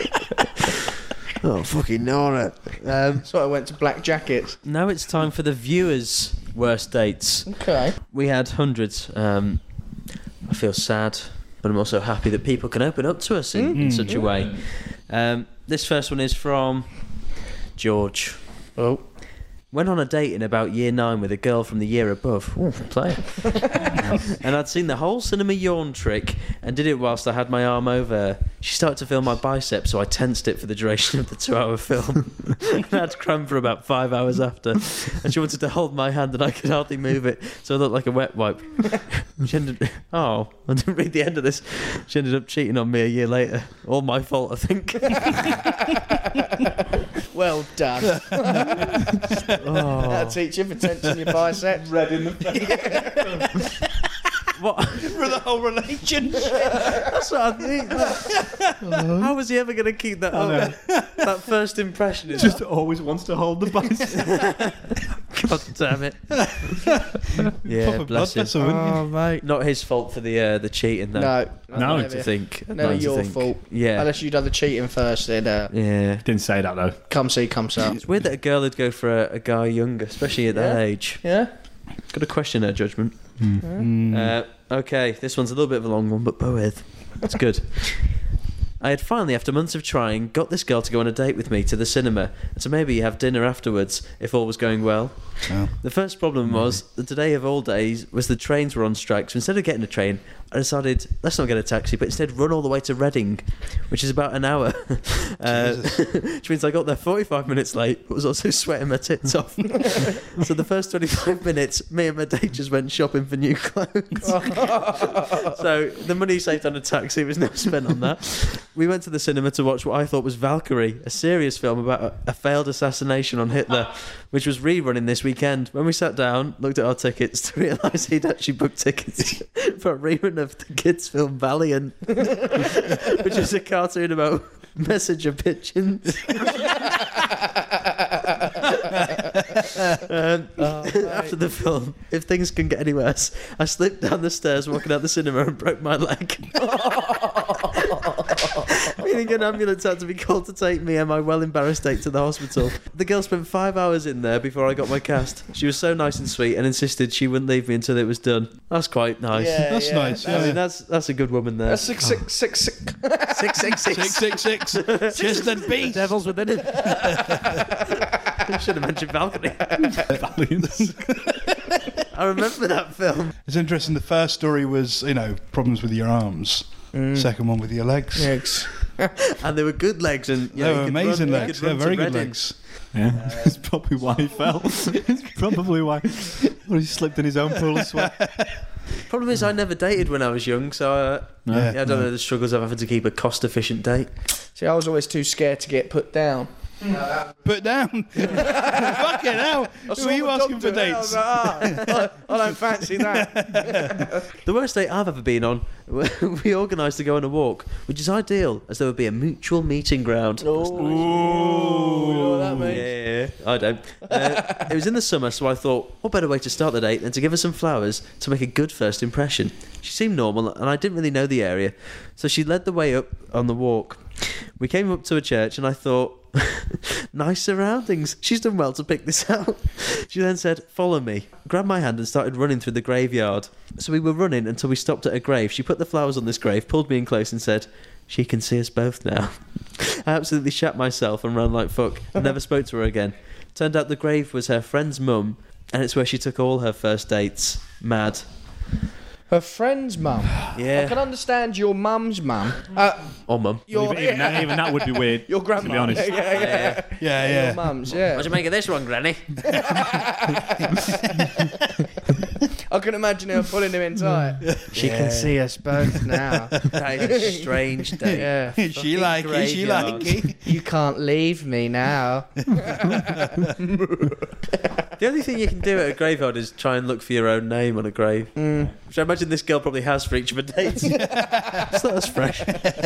Oh, fucking Nora. Um, So I went to Black Jackets. now it's time for the viewers' worst dates. Okay. We had hundreds. Um, I feel sad, but I'm also happy that people can open up to us in, in such a way. Um, this first one is from George. Oh. Went on a date in about year nine with a girl from the year above. Ooh, player. And I'd seen the whole cinema yawn trick and did it whilst I had my arm over her. She started to feel my bicep, so I tensed it for the duration of the two-hour film. And I had cramp for about five hours after. And she wanted to hold my hand, and I could hardly move it, so I looked like a wet wipe. She ended. Oh, I didn't read the end of this. She ended up cheating on me a year later. All my fault, I think. Well done. Oh. That'll teach you for tensing your biceps. Red in the face. What? For the whole relationship. That's what I think. How was he ever going to keep that up? That first impression is Just always wants to hold the bicep. God damn it. Yeah, Proper bless him. blood vessel, wouldn't you? Oh, mate. Not his fault for the uh, the cheating though. No. No, I'd like to think. I'd Never like to your think. fault. Yeah. Unless you'd done the cheating first, then uh, Yeah. Didn't say that though. come see, come so. It's weird that a girl would go for a, a guy younger, especially at that Yeah. age. Yeah? Got to question her judgment. Mm. Uh, okay, this one's a little bit of a long one, but bear with. It's good. I had finally, after months of trying, got this girl to go on a date with me to the cinema, and to maybe have dinner afterwards, if all was going well. Oh. The first problem was that today of all days was the trains were on strike, so instead of getting a train, I decided, let's not get a taxi, but instead run all the way to Reading, which is about an hour. uh, which means I got there forty-five minutes late, but was also sweating my tits off. So the first twenty-five minutes, me and my date just went shopping for new clothes. So the money saved on a taxi was never spent on that. We went to the cinema to watch what I thought was Valkyrie, a serious film about a, a failed assassination on Hitler, which was rerunning this weekend. When we sat down, looked at our tickets to realise he'd actually booked tickets for a rerun of the kids' film Valiant, which is a cartoon about messenger pigeons. um, after the film, if things can get any worse, I slipped down the stairs walking out the cinema and broke my leg. Meaning an ambulance had to be called to take me and my well embarrassed date to the hospital. The girl spent five hours in there before I got my cast. She was so nice and sweet and insisted she wouldn't leave me until it was done. That's quite nice. Yeah, That's yeah. nice. I Yeah. mean, that's that's a good woman there. That's six, six, six, six. six, six, Six six six. Just a beast. Devils within him. Should have mentioned Valkyrie. I remember that film. It's interesting. The first story was, you know, problems with your arms. Second one with your legs. Eggs. And they were good legs, and you They know, were you could amazing run- you legs. could Yeah, run to very good Reading. legs. Yeah, it's probably why he fell. It's probably why. Or he slipped in his own pool of sweat. Problem is, I never dated when I was young, so uh, Yeah. yeah, I don't know the struggles of having to keep a cost-efficient date. See, I was always too scared to get put down. Put down. Fucking hell. Who are you asking for dates? I don't fancy that. The worst date I've ever been on, we organised to go on a walk, which is ideal, as there would be a mutual meeting ground. Oh, you know what that means? Yeah, I don't. Uh, it was in the summer, so I thought, what better way to start the date than to give her some flowers to make a good first impression. She seemed normal, and I didn't really know the area, so she led the way up on the walk. We came up to a church, and I thought, nice surroundings. She's done well to pick this out. She then said, follow me, grabbed my hand and started running through the graveyard. So we were running until we stopped at a grave. She put the flowers on this grave, pulled me in close and said, she can see us both now. I absolutely shat myself and ran like fuck. I never spoke to her again. Turned out the grave was her friend's mum, and it's where she took all her first dates. Mad. Her friend's mum. Yeah. I can understand your mum's mum. Uh, Or mum. your, even, even, that, even that would be weird. your grandma. To be honest. Yeah, yeah, yeah. Yeah, Your yeah. mum's, yeah. What'd you make of this one, Granny? I can imagine her pulling him in tight. She can see us both now. That is a strange date. Yeah. She like it, she like it. You can't leave me now. The only thing you can do at a graveyard is try and look for your own name on a grave. Mm. Which I imagine this girl probably has for each of her dates. It's not as fresh.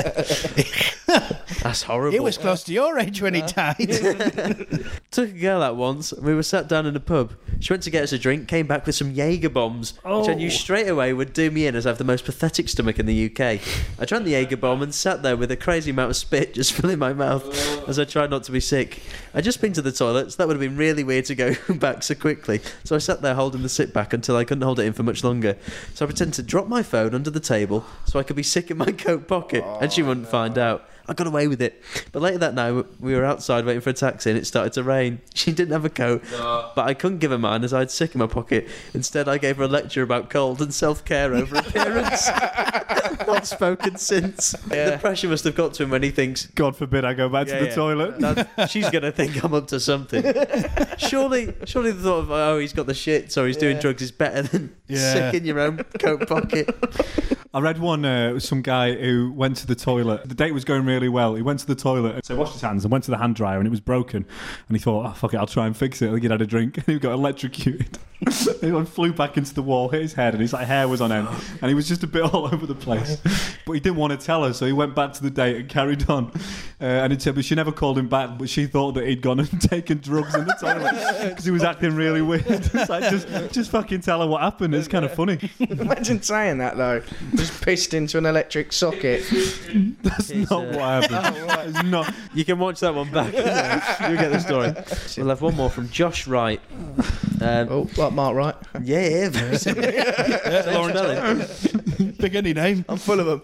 That's horrible. It was close to your age when he died. Took a girl out once, and we were sat down in a pub. She went to get us a drink, came back with some Jaeger bombs, which I knew straight away would do me in, as I have the most pathetic stomach in the U K. I drank the Jaeger bomb and sat there with a crazy amount of spit just filling my mouth as I tried not to be sick. I'd just been to the toilet, so that would have been really weird to go back so quickly. So I sat there holding the sit back until I couldn't hold it in for much longer. So I pretended to drop my phone under the table so I could be sick in my coat pocket, and she wouldn't find out. I got away with it. But later that night, we were outside waiting for a taxi and it started to rain. She didn't have a coat, but I couldn't give her mine as I had sick in my pocket. Instead, I gave her a lecture about cold and self-care over appearance. Not spoken since. Yeah. The pressure must have got to him when he thinks, God forbid I go back Yeah, to the yeah. toilet. That- she's going to think I'm up to something. Surely surely the thought of, oh, he's got the shit, so he's doing Yeah. drugs is better than Yeah. sick in your own coat pocket. I read one, uh, it was some guy who went to the toilet. The date was going really well. He went to the toilet, so he washed his hands and went to the hand dryer, and it was broken. And he thought, oh, fuck it, I'll try and fix it. I think he'd had a drink, and he got electrocuted. He went, flew back into the wall, hit his head, and his like, hair was on end. And he was just a bit all over the place. But he didn't want to tell her, so he went back to the date and carried on. Uh, and it said, but she never called him back, but she thought that he'd gone and taken drugs in the toilet because he was acting really weird. It's like, just, just fucking tell her what happened. It's kind of funny. Imagine saying that, though. Just pissed into an electric socket. That's It's, not uh, what happened. It's not. You can watch that one back. You'll get the story. We'll have one more from Josh Wright. Um, Oh, like Mark Wright. Yeah, very similar. Same spelling. Pick any name. I'm full of them.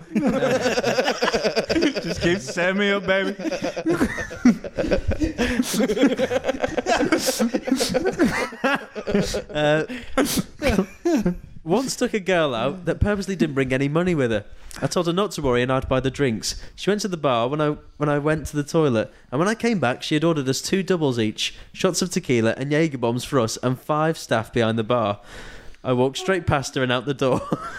Just keep setting me up, baby. Uh, once took a girl out that purposely didn't bring any money with her. I told her not to worry and I'd buy the drinks. She went to the bar when I when I went to the toilet, and when I came back she had ordered us two doubles each, shots of tequila and Jaeger bombs for us, and five staff behind the bar. I walked straight past her and out the door.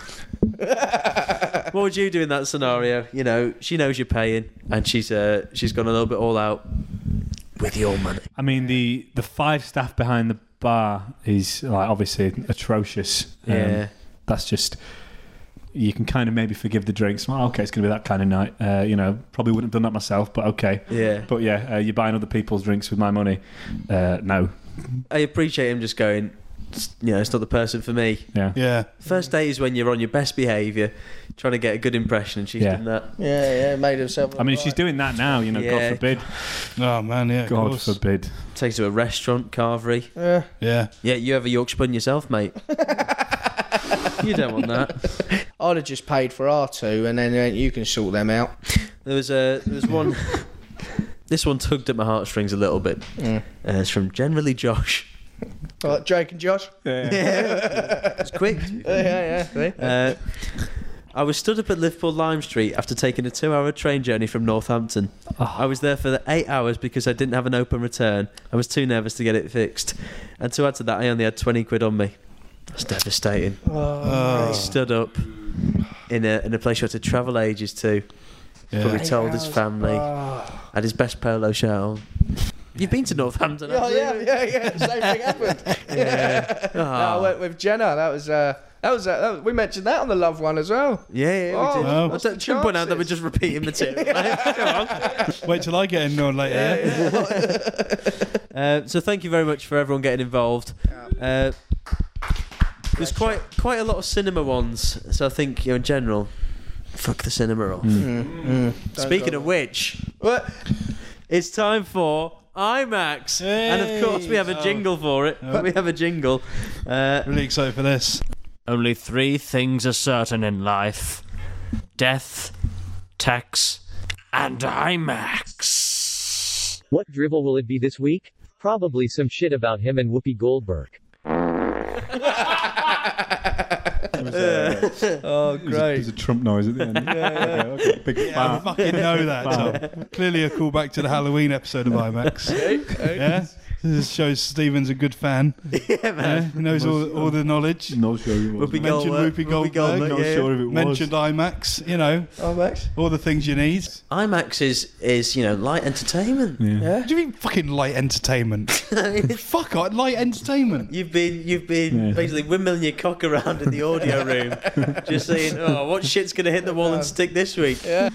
What would you do in that scenario? You know, she knows you're paying, and she's uh, she's gone a little bit all out with your money. I mean, the the five staff behind the bar is like obviously atrocious. Um, Yeah. That's just, you can kind of maybe forgive the drinks. Well, okay, it's going to be that kind of night. Uh, you know, probably wouldn't have done that myself, but okay. Yeah. But yeah, uh, you're buying other people's drinks with my money. Uh, no. I appreciate him just going, you know, it's not the person for me. Yeah. Yeah. First date is when you're on your best behaviour, trying to get a good impression, and she's Yeah. done that. Yeah, yeah, made herself. I mean, she's doing that now, you know, Yeah. God forbid. Oh man, yeah. of God course. forbid. Takes to a restaurant, carvery. Yeah. Yeah. Yeah, you have a York spun yourself, mate. You don't want that. I'd have just paid for our two, and then uh, you can sort them out. There was a there was one. This one tugged at my heartstrings a little bit. Mm. Uh, it's from Generally Josh. Like Jake and Josh. Yeah, it's quick. Yeah, yeah, yeah. See? Uh, I was stood up at Liverpool Lime Street after taking a two-hour train journey from Northampton. I was there for the eight hours because I didn't have an open return. I was too nervous to get it fixed, and to add to that, I only had twenty quid on me. That's devastating. Oh. He stood up in a in a place you had to travel ages to. Yeah. Probably told his family. Oh. Had his best polo shirt on. You've been to Northampton, Yeah, haven't yeah, you? yeah, yeah. Same thing happened. Yeah. No, I Oh. went with Jenna. That was. Uh, that was, uh, that was. We mentioned that on the Love one as well. Yeah, yeah, we Oh, did. well, I what's don't, the don't point out that we're chances? just repeating material. mate. Come on. Wait till I get in on later. Yeah. Uh, so thank you very much for everyone getting involved. Uh, there's quite quite a lot of cinema ones, so I think you know in general, fuck the cinema off. Mm. Speaking of which, What? it's time for IMAX, and of course we have a Hey. jingle for it. We have a jingle. Uh, Really excited for this. Only three things are certain in life: death, tax, and IMAX. What drivel will it be this week? Probably some shit about him and Whoopi Goldberg. Oh, There's great. a Trump noise at the end. yeah, okay, okay. Big I fan. fucking know that, Tom. Clearly a callback to the Halloween episode of IMAX. Yeah? This shows Stephen's a good fan. yeah, Yeah? man. He knows all, all the knowledge. Not sure it was. Whoopi Mentioned Goldberg. Whoopi Goldberg. Goldberg, Not yeah. sure if it was. Mentioned IMAX, you know, Oh, Max. all the things you need. IMAX is is you know light entertainment. Yeah. Yeah. What do you mean fucking light entertainment? I mean, it's- Fuck off, light entertainment. You've been you've been Yeah. basically windmilling your cock around in the audio room, just saying, "Oh, what shit's gonna hit the wall and stick this week?" Uh,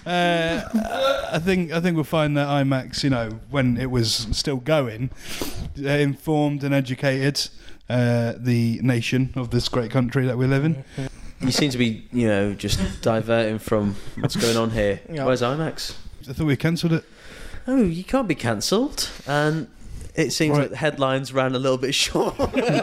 I think I think we'll find that IMAX, you know, when it was still going, uh, informed and educated uh, the nation of this great country that we live in. You seem to be, you know, just diverting from what's going on here. Yeah. Where's IMAX? I thought we cancelled it. Oh, you can't be cancelled, and it seems Right. like the headlines ran a little bit short.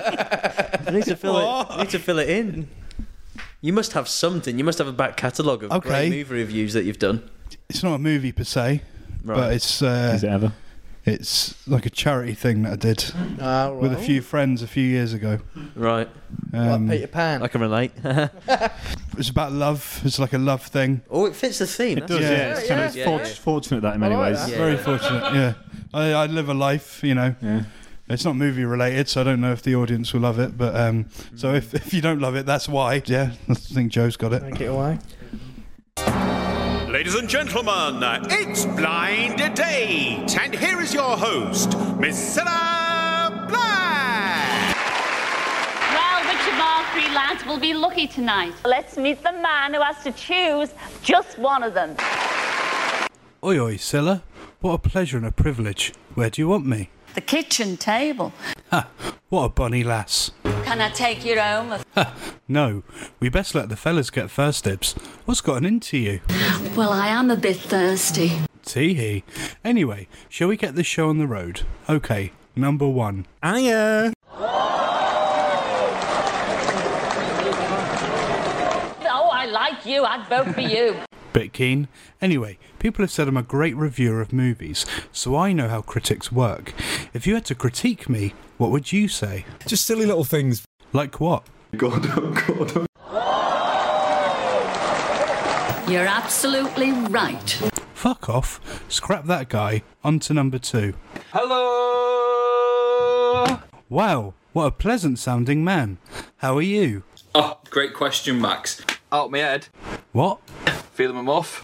I need to fill it. I need to fill it in. You must have something. You must have a back catalogue of Okay. great movie reviews that you've done. It's not a movie per se, Right. but it's uh, Is it ever? it's like a charity thing that I did Ah, right. with a few friends a few years ago. Right. Um, Like Peter Pan. I can relate. it's about love. It's like a love thing. Oh, it fits the theme. It does, Yeah. yeah. It's, kind of, it's Yeah, fort- yeah. fortunate that in I many like ways. that. Yeah. Very fortunate. Yeah, I, I live a life. You know, Yeah. it's not movie related, so I don't know if the audience will love it. But um, so if if you don't love it, that's why. Yeah, I think Joe's got it. Take it away. Ladies and gentlemen, it's Blind Date, and here is your host, Miss Cilla Black. Well, which of our three lads will be lucky tonight? Let's meet the man who has to choose just one of them. Oi, oi, Scylla. What a pleasure and a privilege. Where do you want me? The kitchen table. Ha! What a bonny lass. Can I take you home? No, we best let the fellas get first dibs. What's gotten into you? Well, I am a bit thirsty. Tee-hee. Anyway, shall we get this show on the road? Okay, number one. Hiya! Oh, I like you. I'd vote for you. Bit keen. Anyway, people have said I'm a great reviewer of movies, so I know how critics work. If you had to critique me, what would you say? Just silly little things. Like what? God, oh God. You're absolutely right. Fuck off. Scrap that guy. On to number two. Hello. Wow, what a pleasant sounding man. How are you? Oh, great question, Max. Out my head. What? Feeling my muff.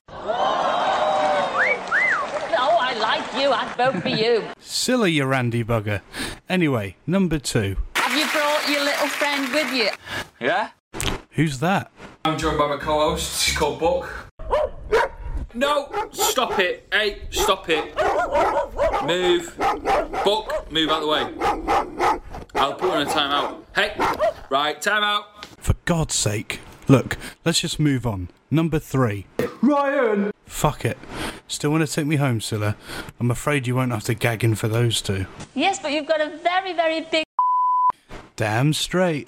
Oh, I like you. I'd vote for you. Silly you randy bugger. Anyway, number two. Have you brought your little friend with you? Yeah? Who's that? I'm joined by my co-host. She's called Buck. No! Stop it. Hey, stop it. Move. Buck, move out the way. I'll put her in a timeout. Hey! Right, timeout. For God's sake. Look, let's just move on. Number three. Ryan! Fuck it. Still want to take me home, Scylla? I'm afraid you won't have to gag in for those two. Yes, but you've got a very, very big... Damn straight.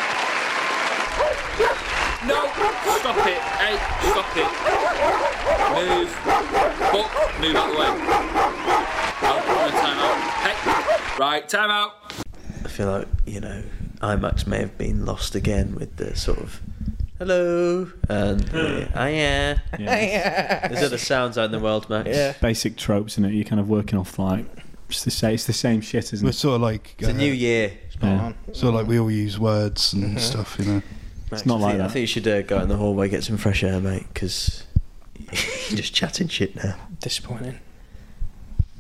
No! Stop it. Hey, stop it. Move. Buck, move out the way. I'll put her in a timeout. Hey! Right, timeout. I feel like, you know, IMAX may have been lost again with the sort of hello and uh, oh yeah. Yeah. There's other sounds out in the world, Max. Yeah. Basic tropes in it. You're kind of working off like it's the same. It's the same shit, isn't We're it? sort of like... It's a new year. Yeah. Sort of like we all use words and stuff, you know. Max, not I like think, I that. think you should uh, go out in the hallway, get some fresh air, mate, because you're just chatting shit now. Disappointing.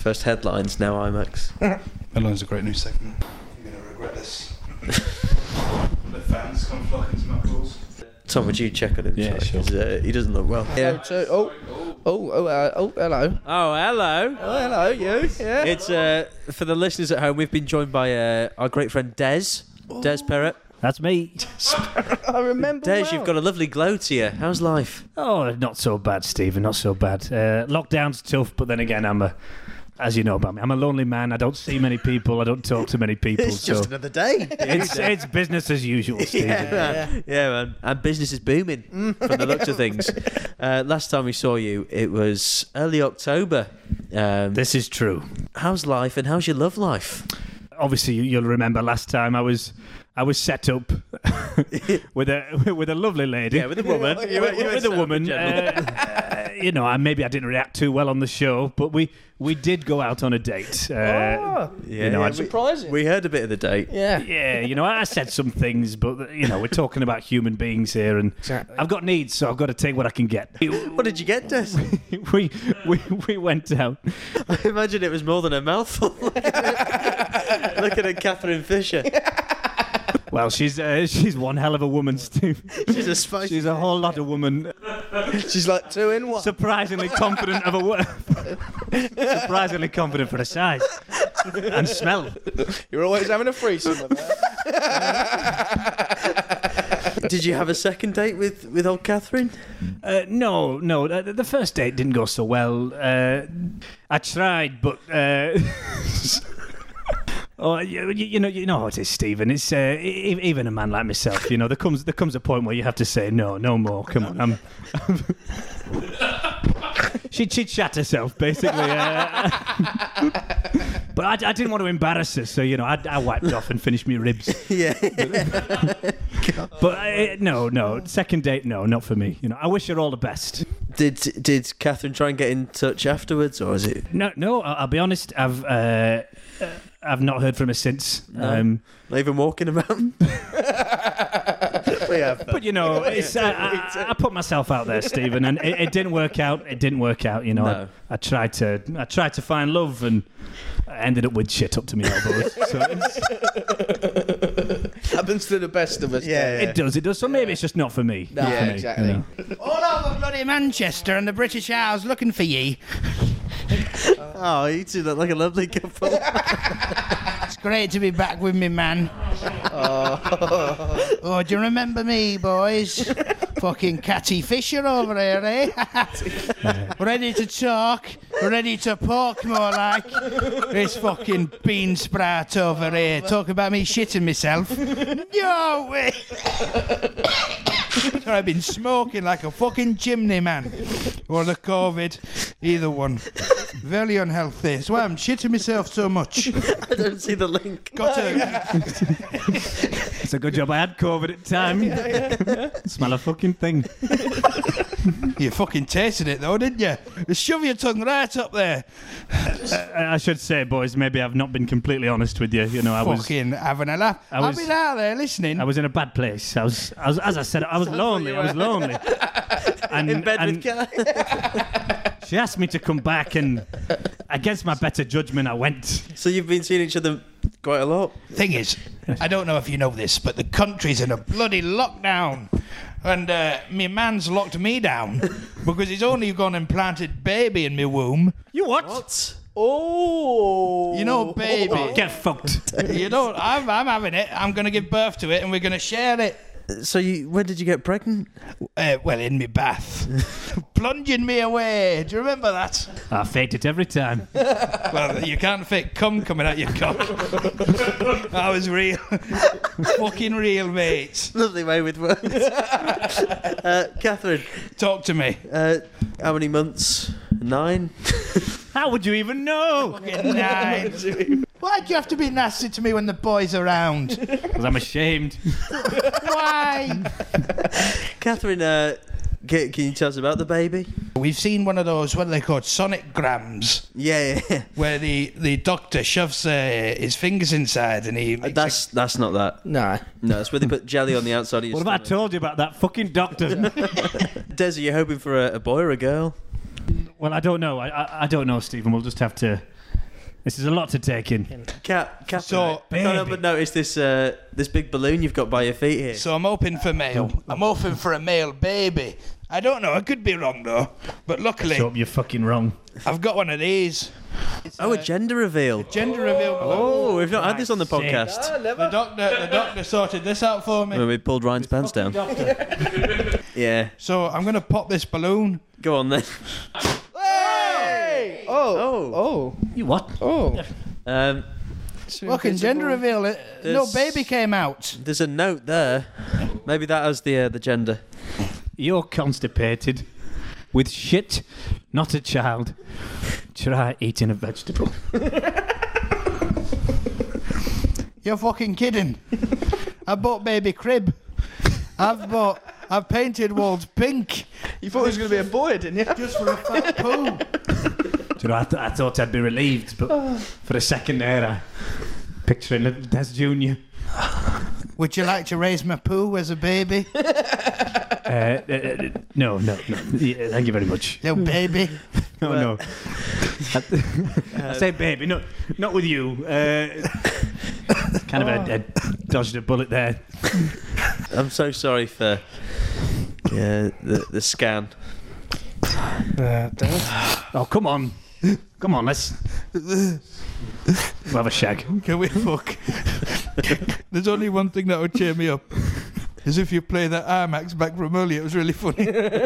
First headlines, now IMAX. Headlines a great new segment. You're going to regret this. The fans come flocking to my calls. Tom, would you check on him? Yeah, sorry, sure. 'cause, uh, he doesn't look well. Oh, so- oh, oh, oh, uh, oh, hello. Oh, hello. Oh, hello, you. Yeah. It's uh, for the listeners at home. We've been joined by uh, our great friend Des, Des Perrett. That's me. I remember. Des, well. you've got a lovely glow to you. How's life? Oh, not so bad, Stephen. Not so bad. Uh, lockdown's tough, but then again, I'm a, as you know about me, I'm a lonely man. I don't see many people. I don't talk to many people. It's so just another day. it's it's business as usual, Stephen. Yeah, man. yeah, man. And business is booming from the looks of things. Uh, last time we saw you, it was early October. Um, This is true. how's life and how's your love life? Obviously, you- you'll remember last time I was I was set up with a with a lovely lady. Yeah, with a woman. You were- you were with set a up in woman. general. Uh, you know, I, maybe I didn't react too well on the show, but we we did go out on a date. Uh, Oh, Yeah, you know, yeah, I- we- surprising. We heard a bit of the date. yeah. Yeah, you know, I said some things, but you know, we're talking about human beings here, and Exactly. I've got needs, so I've got to take what I can get. What did you get, Des? we we we went out. I imagine it was more than a mouthful. Looking at, looking at Catherine Fisher. Well, she's uh, she's one hell of a woman, Steve. She's a spicy. She's a whole lot of woman. She's like two in one. Surprisingly confident of a wo- surprisingly confident for her size and smell. You're always having a threesome with her. Did you have a second date with, with old Catherine? Uh, no, no. Uh, the first date didn't go so well. Uh, I tried, but. Uh, Oh, you, you know, you know how it is, Stephen. It's uh, e- even a man like myself. You know, there comes there comes a point where you have to say no, no more. Come on, I'm. I'm she'd she'd shat herself basically, uh, but I, I didn't want to embarrass her, so you know, I, I wiped off and finished my ribs. Yeah. But uh, no, no, second date, no, not for me. You know, I wish her all the best. Did Did Catherine try and get in touch afterwards, or is it? No, no. I'll, I'll be honest. I've uh, uh, I've not heard from her since. No. Um, Not even walking around? We have. But you know, it's, I, I, I put myself out there, Stephen, and it, it didn't work out. It didn't work out. You know, No. I, I tried to, I tried to find love, and I ended up with shit up to my elbows. So it's, Happens to the best of us. Yeah, it does, it does. So maybe it's just not for me. No, Not yeah, for me, exactly. you know. All over bloody Manchester and the British Isles looking for ye. Oh, you two look like a lovely couple. It's great to be back with me, man. Oh, oh do you remember me, boys? Fucking Catty Fisher over here, eh? Ready to talk, ready to poke, more like. This fucking bean sprout over here. Talk about me shitting myself. No way! I've been smoking like a fucking chimney, man. Or the COVID, either one. Very unhealthy. That's why I'm shitting myself so much. I don't see the link. Got to. It's a good job I had COVID at the time. Smell a fucking thing. You fucking tasted it though, didn't you? Shove your tongue right up there. Uh, I should say, boys, maybe I've not been completely honest with you. You know, I was, Fucking having a laugh. I I've was- been out there listening. I was in a bad place. I was, I was, as I said, I was lonely. I was lonely. And, In bed and with Cat. she asked me to come back, and against my better judgment, I went. So you've been seeing each other quite a lot. Thing is, I don't know if you know this, but the country's in a bloody lockdown. And uh, me man's locked me down because he's only gone and planted baby in my womb. You what? What? Oh. You know, baby. Oh, get fucked. You don't. I'm, I'm having it. I'm going to give birth to it and we're going to share it. So you, when did you get pregnant? Uh, well, in me bath. Plunging me away. Do you remember that? I faked it every time. Well, you can't fake cum coming out your cock. I was real. Fucking real, mate. Lovely way with words. uh, Catherine, Talk to me. uh, how many months? Nine? How would you even know? Fucking nine. Why'd you have to be nasty to me when the boy's around? Because I'm ashamed. Why? Catherine, uh, can, can you tell us about the baby? We've seen one of those, what are they called, sonograms, Yeah, yeah, where the, the doctor shoves uh, his fingers inside and he... yeah. That's that's not that. No. No, it's where they put jelly on the outside of your What have I stomach. told you about that fucking doctor? Des, are you hoping for a, a boy or a girl? Well, I don't know. I, I, I don't know, Stephen. We'll just have to This is a lot to take in. Cap, Cap, So, I can't help but notice this uh, this big balloon you've got by your feet here. So I'm hoping for male. I'm hoping for a male baby. I don't know. I could be wrong though. But luckily, I hope you're fucking wrong. I've got one of these. It's oh, a gender reveal. Gender reveal. Oh, we've not had this on the podcast. Oh, the doctor, the doctor sorted this out for me. When we pulled Ryan's pants down. Yeah. So I'm gonna pop this balloon. Go on then. Hey! Oh, oh, oh. You what? Oh. Um, Fucking gender reveal. It, no There's- baby came out. there's a note there. Maybe that has the uh, the gender. You're constipated with shit, not a child. Try eating a vegetable. You're fucking kidding. I bought baby crib. I've bought. I've painted walls pink. You thought it was going to be a boy, didn't you? Just for a fat poo. Do you know, I, th- I thought I'd be relieved, but for a second there, I picturing little Des Junior Would you like to raise my poo as a baby? Uh, uh, uh, no, no, no. Yeah, thank you very much. Little baby. No, no. I, I say baby, no, not with you. Uh, kind of a, a dodged a bullet there. I'm so sorry for yeah, the the scan. Uh, Oh, come on. Come on, let's we'll have a shag. Can we fuck? There's only one thing that would cheer me up. Is if you play that IMAX back from earlier. It was really funny.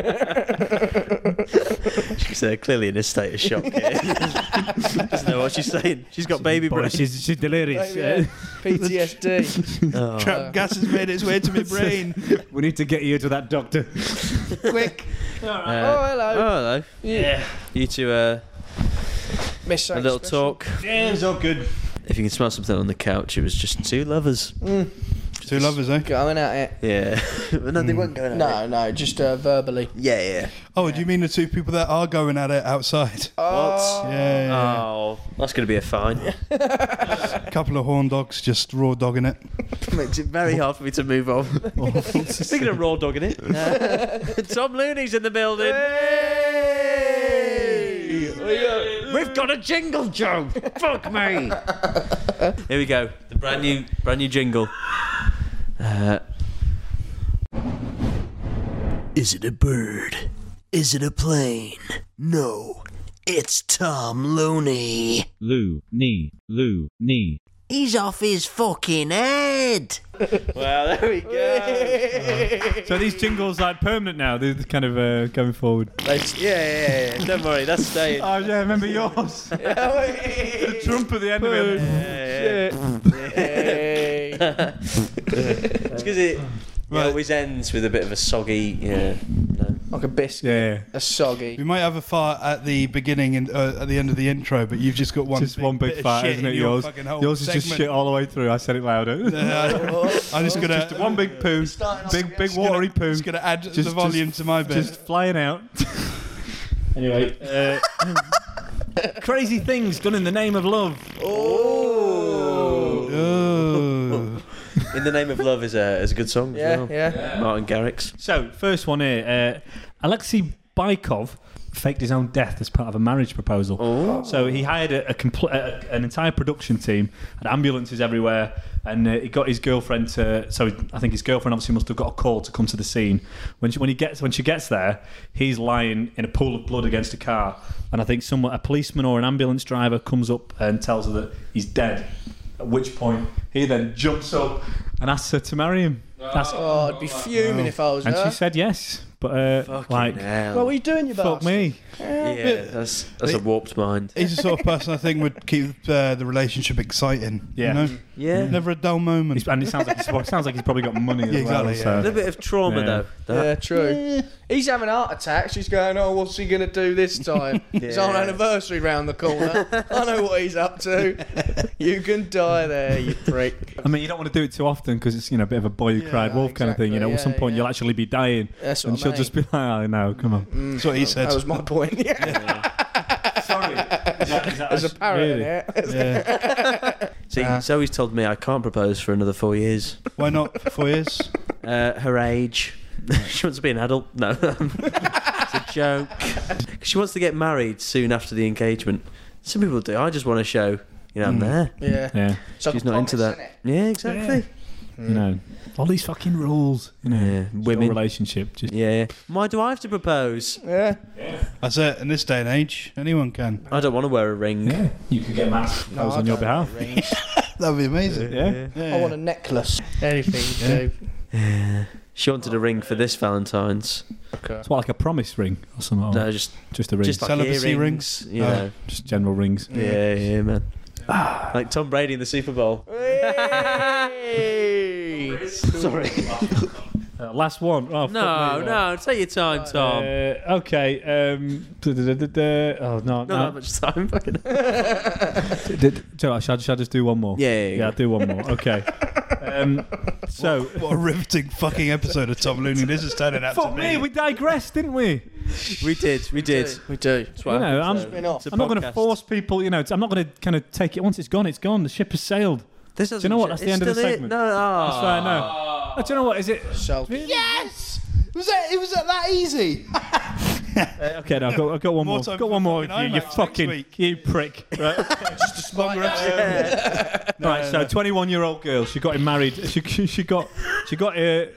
She's uh, clearly in a state of shock here. Doesn't know what she's saying. She's got baby Boy, brain. she's, she's delirious. Yeah. P T S D. Oh. Trap gas has made its way to my brain. We need to get you to that doctor. Quick. Uh, Oh, hello. Oh, hello. Yeah. You two, uh, Miss a little talk. Yeah, it's all good. If you can smell something on the couch, it was just two lovers. Mm. Two lovers, eh? Going at it. Yeah. But no, they weren't going at it. No, no, just uh, verbally. Yeah, yeah. Oh, do you mean the two people that are going at it outside? Oh. Yeah, yeah, yeah. Oh, that's going to be a fine. A couple of horn dogs just raw dogging it. Makes it very hard for me to move on. Speaking of raw dogging it, uh, Tom Looney's in the building. We've got a jingle, Joe. Fuck me. Here we go. The brand new, brand new jingle. Uh, Is it a bird? Is it a plane? No, it's Tom Looney. Lou, knee, Lou, knee. He's off his fucking head. well, there we go. So these jingles are permanent now. They're kind of uh, going forward. That's, yeah, yeah, yeah. Don't worry, that's staying. Oh yeah, remember yours? The Trump at the end of it. Yeah, yeah. It's because it, it always ends with a bit of a soggy, yeah. No. Like a biscuit. Yeah. A soggy. We might have a fart at the beginning and uh, at the end of the intro, but you've just got one. Just big one bit big of fart, shit isn't in it? your Yours. fucking whole Yours is just segment. shit all the way through. I said it louder. Uh, I'm just gonna Just one big poo, big big watery poo. Just gonna add Just- the volume just- to my bit. Just flying out. Anyway, uh, crazy things done in the name of love. Oh. Oh. In the Name of Love is a is a good song. Yeah, as well. yeah. Martin Garrix. So, first one here. Uh, Alexei Bykov faked his own death as part of a marriage proposal. Oh. So he hired a, a, compl- a an entire production team, had ambulances everywhere, and uh, he got his girlfriend to. So I think his girlfriend obviously must have got a call to come to the scene. When she, when he gets when she gets there, he's lying in a pool of blood against a car, and I think someone, a policeman or an ambulance driver, comes up and tells her that he's dead. At which point he then jumps up and asks her to marry him. That's, Oh, I'd be fuming if I was and her. she said yes, but uh, Fucking like, hell. What were you doing, you fuck bastard? me. Yeah, that's that's a warped mind. He's the sort of person I think would keep uh, the relationship exciting. Yeah. You know? Yeah. Never a dull moment. He's, and it sounds like he's, it sounds like he's probably got money as Yeah, well. exactly, so. A little bit of trauma Yeah. though. That. Yeah, true. He's having heart attacks. She's going, oh, what's he going to do this time? It's our Yeah. anniversary round the corner. I know what he's up to. You can die there, you prick. I mean, you don't want to do it too often because it's, you know, a bit of a boy who Yeah, cried wolf kind of thing. You know, exactly, at some yeah, point yeah. you'll actually be dying, That's what and I she'll mean. just be like, "Oh no, come on." That's what he said. That was my point. Yeah. Sorry, There's a parrot in it. Yeah. See, Uh. Zoe's told me I can't propose for another four years. Why not? For four years? Uh, her age. She wants to be an adult. No, it's a joke. She wants to get married soon after the engagement. Some people do. I just want to show, you know, I'm there. Yeah. Yeah. It's like She's a not into promise, that. innit? Yeah, exactly. You know, all these fucking rules. You know, Yeah, It's women. your relationship. Just Yeah, yeah. Why do I have to propose? Yeah. That's it. In this day and age, anyone can. I don't want to wear a ring. yeah, you could get married. That was I on your don't behalf. want rings. That'd be amazing. Yeah. Yeah. I want a necklace. Anything you Yeah. do. Yeah. She wanted a ring for this Valentine's. It's what, like a promise ring or something. No, just just a ring. just like Celibacy earrings, rings? you Oh. know. Just general rings. Yeah, yeah, man. Like Tom Brady in the Super Bowl. Sorry. Uh, last one. Oh, fuck No, me, no, take your time, Tom. Uh, okay. Um, da, da, da, da, da. Oh no, Not no. that much time. fucking- Did, shall, I, shall, I, shall I just do one more? Yeah, yeah, yeah. yeah. I'll do one more. Okay. Um, so, What a riveting fucking episode of Tom Looney this is turning out fuck to me, be. we digressed, didn't we? we did, we did. We do. That's what You know, happens, I'm- though. Spin off. It's a I'm not going to podcast. force people. You know, I'm not going to kind of take it once it's gone. It's gone. The ship has sailed. This Do you know what? That's the end of the still it. segment. No, oh. That's right. No. Oh, do you know what? Is it? Selfie. Yes! Was that, it was that, that easy? Uh, okay, no, I've got, I've got one More more. time I've got for one more. fucking You, you IMAX next fucking, week. you prick. Right. Just a smoker episode. right. So, twenty-one-year-old girl. She got him married. She, she got, she got. Uh,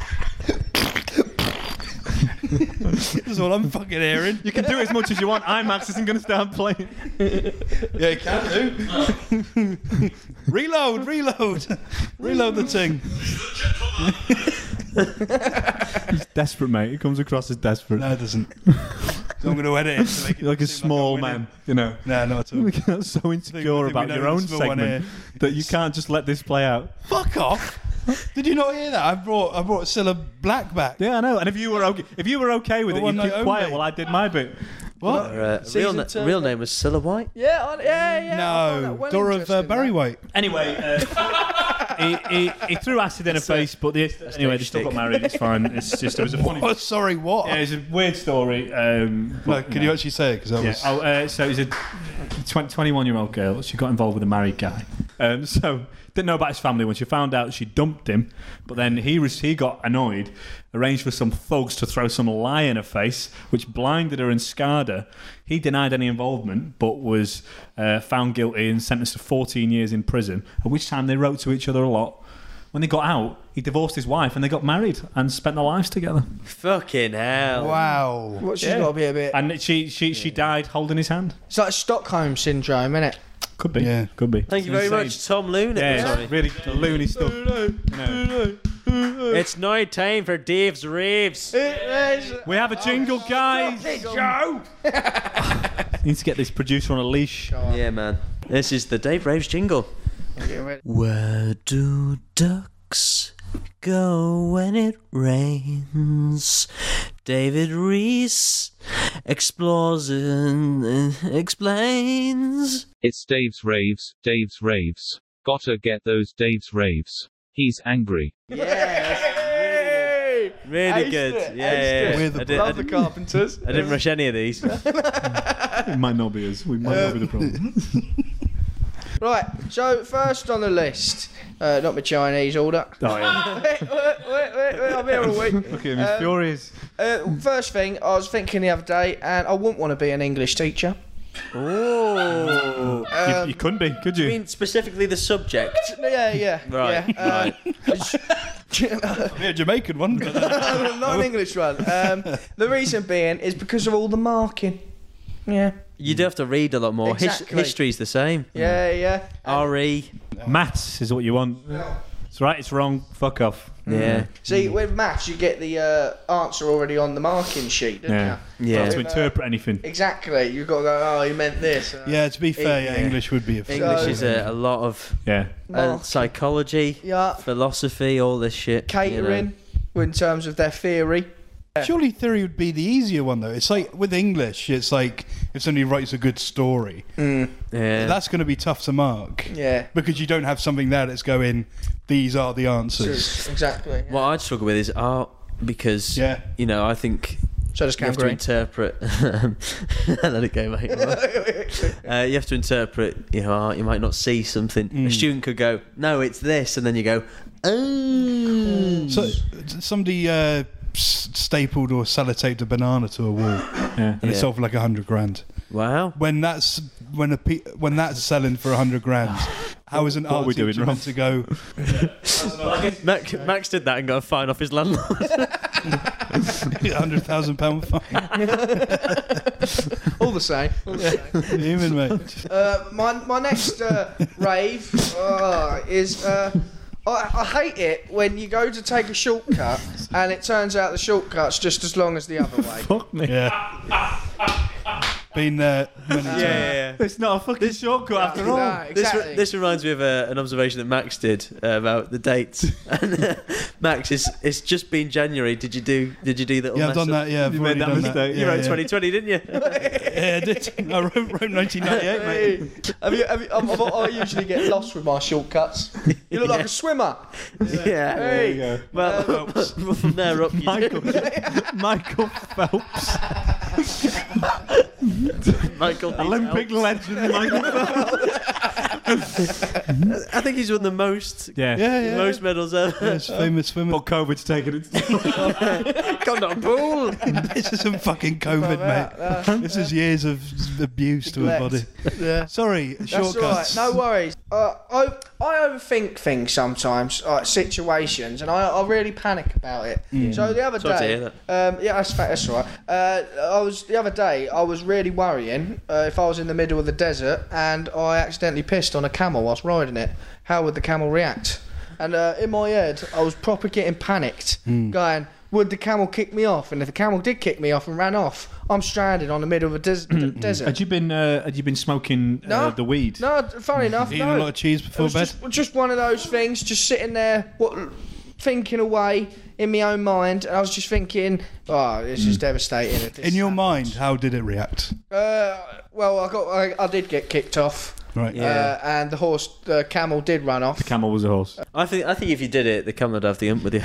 This is what I'm fucking hearing. you can do as much as you want. IMAX isn't going to start playing. Yeah, you can do. Reload, reload. Reload the thing. He's desperate, mate. He comes across as desperate. No, it doesn't. So I'm going to edit it to make it You're like a seem small I'm winning. man, you know. No, not at all. You're so insecure think we about know your the own small one segment that you can't just let this play out. Fuck off. Did you not hear that? I brought I brought Cilla Black back. Yeah, I know. And if you were okay, if you were okay with The it, one you night keep quiet only. while I did my bit. What? Her, uh, real, Season na- two. real name was Cilla White. Yeah, I- yeah, yeah. I found No, that well Dora of uh, interesting, Barry that. White. Anyway, uh, he, he he threw acid in her face, but the, anyway, they still got married. It's fine. It's just it was a funny. Oh, sorry, what? Yeah, it's a weird story. Um, No, but, can you actually say it? Because I Yeah. was. Oh, uh, so it was a twenty-one-year-old girl. She got involved with a married guy. Um, so didn't know about his family. When she found out, she dumped him. But then he was he got annoyed, arranged for some thugs to throw some lye in her face, which blinded her and scarred her. He denied any involvement, but was uh, found guilty and sentenced to fourteen years in prison. At which time they wrote to each other a lot. When they got out, he divorced his wife and they got married and spent their lives together. Fucking hell. Wow. What, she's Yeah. got to be a bit. And she she she died holding his hand. It's like Stockholm syndrome, isn't it? Could be. Yeah. Could be. Thank you It's very insane. much, Tom Looney. Yeah, Sorry. it's really loony stuff. You know. It's now time for Dave's Raves. We have a jingle, guys. Joe. Need to get this producer on a leash. Yeah, man. This is the Dave Raves jingle. Where do ducks go when it rains? David Reese explores and uh, explains. It's Dave's Raves, Dave's Raves. Gotta get those Dave's Raves. He's angry. Really Aced good. it, Yeah, aced yeah, it. yeah. the I, did, Love I, the did, Carpenters. I didn't rush any of these. It might not be us. We might not be the problem. Right, so first on the list, uh, not my Chinese order. Oh, yeah. wait, wait, wait, wait, wait, I'm here all week. Look at him. He's Um, furious. Uh, first thing, I was thinking the other day, and I wouldn't want to be an English teacher. Oh. You, Um, you couldn't be, could I you? mean, specifically the subject. yeah, yeah, Right, yeah. Yeah, Jamaican one. but- Not an English one. Um, the reason being is because of all the marking. Yeah, You do have to read a lot more. His- Exactly. history's the same. yeah, yeah. R E. Maths is what you want. It's right, it's wrong. Fuck off. Yeah. See, with maths, you get the uh, answer already on the marking sheet, don't Yeah. you? Yeah. To With, uh, interpret anything. Exactly. You've got to go, oh, he meant this. Uh, Yeah, to be fair, yeah, Yeah. English would be a English So- is a, a lot of Yeah. uh, Marking. psychology, Yeah. philosophy, all this shit. you know. Catering, in terms of their theory. Surely theory would be the easier one though. It's like with English, it's like if somebody writes a good story, Mm. Yeah. that's going to be tough to mark Yeah. because you don't have something there that's going. These are the answers. Exactly. What I'd struggle with is art because, Yeah. you know, I think So does you have to Cam interpret. Let it go, mate. uh, you have to interpret, you know, art. You might not see something. Mm. A student could go, "No, it's this," and then you go, "Oh." So somebody uh, s- stapled or sellotaped a banana to a wall, Yeah. and it Yeah. sold for like a hundred grand. Wow. When that's when a pe- when that's selling for a hundred grams, how is an What are art we doing teacher wrong? meant to go? Max, Max did that and got a fine off his landlord. Hundred thousand pound fine. All the same. All the same. Human, mate. Uh, my my next uh, rave uh, is uh, I, I hate it when you go to take a shortcut and it turns out the shortcut's just as long as the other way. Fuck me. Yeah. Been there many times. yeah. It's not a fucking shortcut after all. No, This, exactly. this reminds me of uh, an observation that Max did uh, about the dates. And uh, Max, it's it's just been January. Did you do Did you do that? Yeah, I've done that. Yeah, I've You already made that done mistake. That. You Yeah, wrote yeah. twenty twenty, didn't you? Yeah, I did. I wrote, wrote nineteen ninety-eight, mate. Hey, have you, have you, I'm, I'm, I usually get lost with my shortcuts. You look like a swimmer. Yeah. Hey, There you go. Well, from there up, you Michael, Michael Phelps, Michael needs Olympic help. legend Michael Phelps. I think he's won the most Yeah. Yeah, yeah. most medals ever. Yes, famous swimmer. But COVID's taken it. Come on, pool. This isn't fucking COVID, mate. This is years of abuse to a body. Yeah. Sorry, That's all right. shortcuts. No worries. Uh, I I overthink things sometimes, like situations, and I, I really panic about it. So the other Sorry to day, hear um, yeah, that's, that's all right. Uh, I was the other day. I was really worrying uh, if I was in the middle of the desert and I accidentally pissed on a camel whilst riding it. How would the camel react? And uh, in my head, I was proper getting panicked, going, would the camel kick me off? And if the camel did kick me off and ran off, I'm stranded on the middle of a des- d- desert. Had you been uh, Had you been smoking uh, No. the weed? No, funny enough, Eating no. a lot of cheese It before was bed. just, just one of those things, just sitting there, what, thinking away in my own mind. And I was just thinking, oh, this is devastating. if this In your happens. mind, how did it react? Uh, well, I got, I, I did get kicked off. Right. Uh, and the horse, the camel did run off. The camel was a horse. I think I think if you did it, the camel would have the ump with you.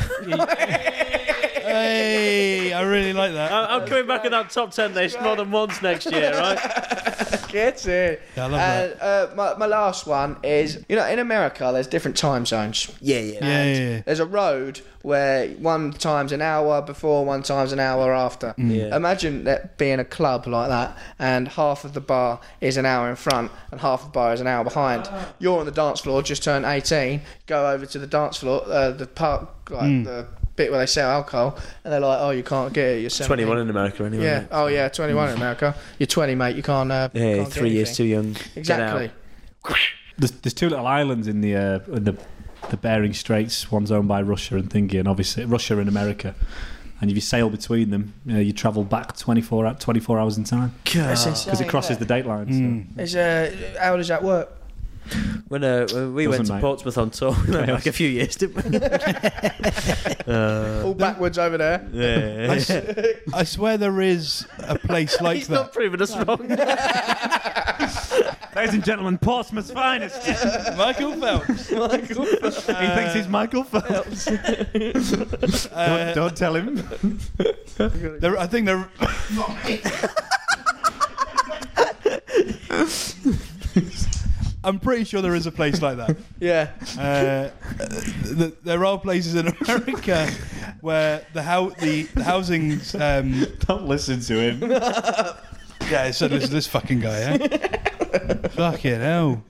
Hey, I really like that. I- I'm coming back in that top ten list more than once next year, right? Get it. Yeah, I love and uh, my, my last one is, you know, in America, there's different time zones. Yeah, yeah. Yeah, yeah, yeah. There's a road where one time's an hour before, one time's an hour after. Yeah. Imagine that being a club like that, and half of the bar is an hour in front, and half of the bar is an hour behind. You're on the dance floor, just turned eighteen, go over to the dance floor, uh, the park, like the bit where they sell alcohol, and they're like, oh, you can't get it, you're seventeen. twenty-one in America anyway. Yeah. mate. Oh yeah, twenty-one in America. You're twenty, mate. You can't. Uh, Yeah, can't three get years anything. too young. Get Exactly. out. There's, there's two little islands in the uh, in the the Bering Straits. One's owned by Russia and thingy, and obviously Russia and America. And if you sail between them, you, know, you travel back twenty-four, hou- twenty-four hours in time That's because insane, it crosses yeah. the date line. Mm. Is, uh, how does that work? When, uh, when we Doesn't, went to mate. Portsmouth on tour, we went back a few years, didn't we? uh, All backwards over there. yeah. I, s- I swear there is a place like He's that. not proving us wrong. Ladies and gentlemen, Portsmouth's finest. Michael Phelps. Michael. he thinks he's Michael Phelps. Uh, don't, don't tell him. there, I think there. I'm pretty sure there is a place like that. Yeah. Uh, th- there are places in America where the how the, the housing's. Um, Don't listen to him. yeah, so listen to this fucking guy, eh? Fucking hell.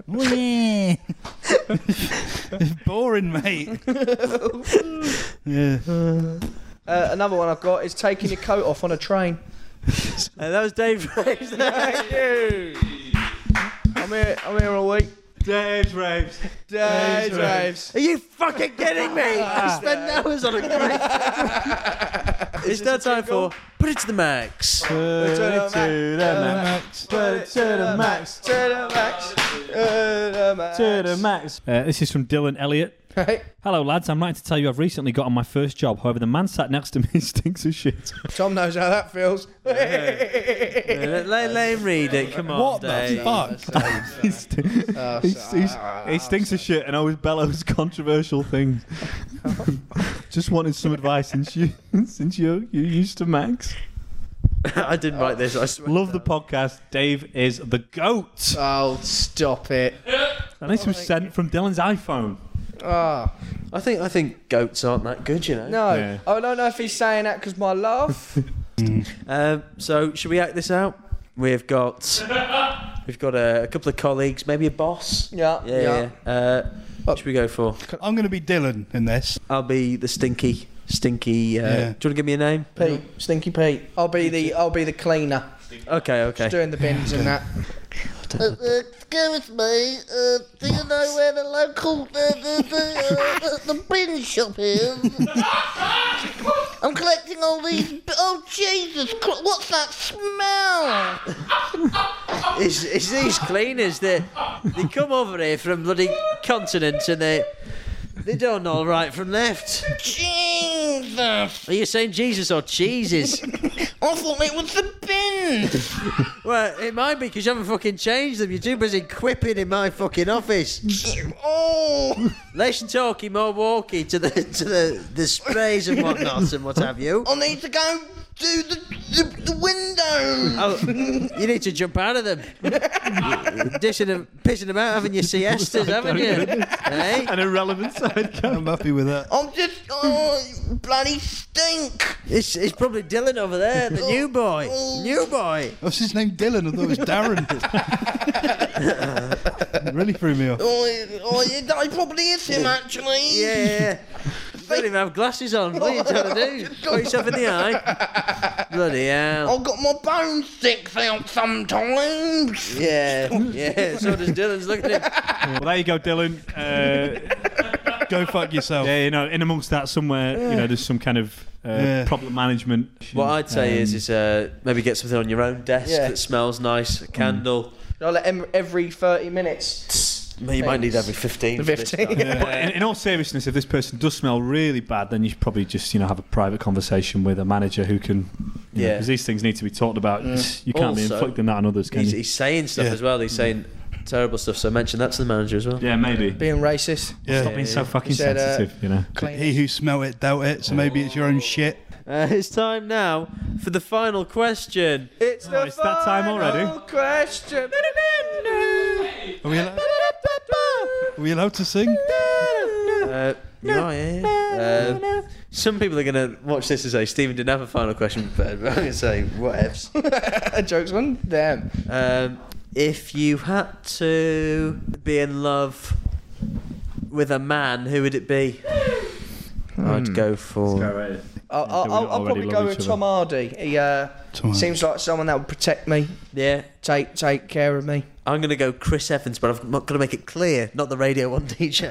Boring, mate. Yeah. Uh, another one I've got is taking your coat off on a train. Uh, that was Dave Raves. Thank you. I'm here. I'm here all week. Dave Raves. Days raves. Are you fucking kidding me? I spend hours on a train. It's now time for Put It to the Max. Put it to the max. Put it to the max. To the max. To the max. To the max. Uh, this is from Dylan Elliott. Hey, Hello, lads. I'm writing to tell you I've recently got on my first job. However, the man sat next to me stinks of shit. Tom knows how that feels. let, let, let him read it. Come on, What the Dave. fuck? he, st- Oh, he's, sorry. he's, he stinks of shit and always bellows controversial things. Just wanted some advice since you since you you're used to Max. I didn't write this. I swear. Love the podcast. Dave is the goat. Oh, stop it. And this was sent from Dylan's iPhone. Oh, I think I think goats aren't that good, you know. no. Yeah. I don't know if he's saying that because my love. Um, so should we act this out? we've got we've got a, a couple of colleagues, maybe a boss. Yeah, Yeah. yeah. yeah. Uh, what should we go for? I'm going to be Dylan in this. I'll be the stinky, stinky. Uh, Yeah. Do you want to give me a name? Pete, Stinky Pete. I'll be the I'll be the cleaner, Okay, okay. just doing the bins and that. Uh, uh, excuse me, uh, do you know where the local uh, the, the, uh, the, the bin shop is? I'm collecting all these. Oh Jesus! Christ, what's that smell? It's, it's these cleaners that they come over here from bloody continents and they they don't know right from left. Jesus! Are you saying Jesus or cheeses? I thought it was the bin. Well, it might be because you haven't fucking changed them. You're too busy quipping in my fucking office. Oh! Less talky, more walkie to the to the, the sprays and whatnot and what have you. I need to go do the the, the window. Oh, you need to jump out of them. Dishing them, pissing them out, having your siestas, haven't you? Hey? An irrelevant sidecar. I'm happy with that. I'm just oh bloody stink. It's, it's probably Dylan over there, the new boy. New boy. What's his name? Dylan. I thought it was Darren. It really threw me off. Oh, oh it, it probably is him actually. Yeah. Don't even have glasses on. What are you trying to do? Put yourself in the eye? Bloody hell. I've got my bone sticks out sometimes. Yeah, yeah. So does Dylan's. Look at him. Well, there you go, Dylan. Uh, Go fuck yourself. yeah, you know, in amongst that somewhere, you know, there's some kind of uh, Yeah. problem management. What I'd say is, Um, is uh, maybe get something on your own desk Yeah. that smells nice. A candle. I'll let em- every thirty minutes. Well, you might need every fifteen. for this fifteen. stuff. But in, in all seriousness, if this person does smell really bad, then you should probably just, you know, have a private conversation with a manager who can, Yeah. because these things need to be talked about. You can't be Also, inflicting that on others, can He's, you? he's saying stuff Yeah. as well. He's saying terrible stuff. So mention that to the manager as well. Yeah, maybe. Being racist. Yeah. Stop being so fucking He said, uh, sensitive, you know. He who smelt it dealt it, so maybe it's your own shit. Uh, it's time now for the final question. It's Oh, it's that time already? question. Are we allowed, are we allowed to sing? Uh, you are, yeah. Uh, some people are going to watch this and say, Stephen didn't have a final question prepared, but I'm going to say, whatevs. Jokes on them. Um, if you had to be in love with a man, who would it be? I'd go for... I'll, I'll, Do we I'll, not I'll probably already go love with each Tom Hardy. He uh, Tom Hardy. seems like someone that would protect me, Yeah. take take care of me. I'm going to go Chris Evans, but I've got to make it clear, not the Radio one D J.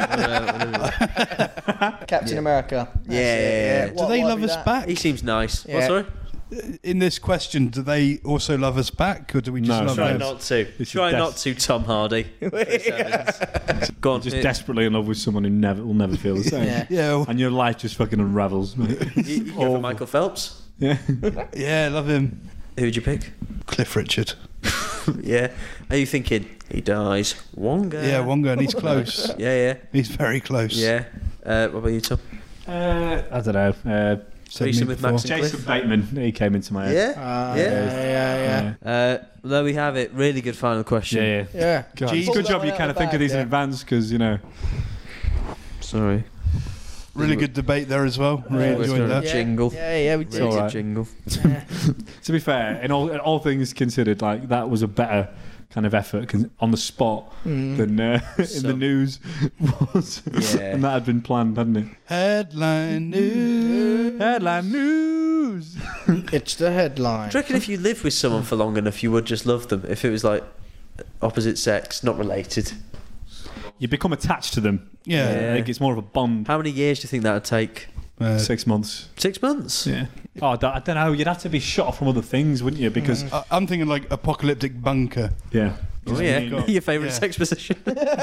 Captain America. That's Yeah, it, yeah, yeah. Do What- they what love would be us that? back? He seems nice. Yeah. What, sorry? In this question, do they also love us back, or do we just No, love Try them? not to. This is Try des- not to, Tom Hardy. Chris Evans. Go on. Just uh, desperately in love with someone who never will never feel the same. Yeah. Yeah, well, And your life just fucking unravels, mate. you, you go for Awful. Michael Phelps. Yeah. yeah, love him. Who'd you pick? Cliff Richard. Yeah. Are you thinking he dies? Wonga. Yeah, Wonga, and he's close. Yeah, yeah, He's very close. yeah. Uh, what about you, Tom? Uh, I don't know. Uh, Said me Threesome with before. Max and Jason Cliff? Bateman, he came into my head. Yeah, Uh, yeah. yeah, yeah, yeah. Uh, well, there we have it. Really good final question. Yeah, yeah. Yeah. God, Jeez. it's a good Pull job that you one kind out of the think of bag, these in yeah. advance because, you know. Sorry. Really good debate there as well. Really Yeah. enjoyed that. Yeah. Jingle. Yeah, yeah, we did. Really good alright. jingle. To be fair, in all in all things considered, like that was a better kind of effort con- on the spot than uh, in So- the news was. Yeah. And that had been planned, hadn't it? Headline news. Headline news. It's the headline. Do you reckon if you lived with someone for long enough, you would just love them? If it was like opposite sex, not related. You become attached to them. Yeah. Yeah. Like it's more of a bond. How many years do you think that would take? Uh, Six months. Six months? Yeah. Oh, I don't, I don't know. You'd have to be shut off from other things, wouldn't you? Because I- I'm thinking like apocalyptic bunker. yeah. Oh, yeah. got- Your favourite yeah. sex position?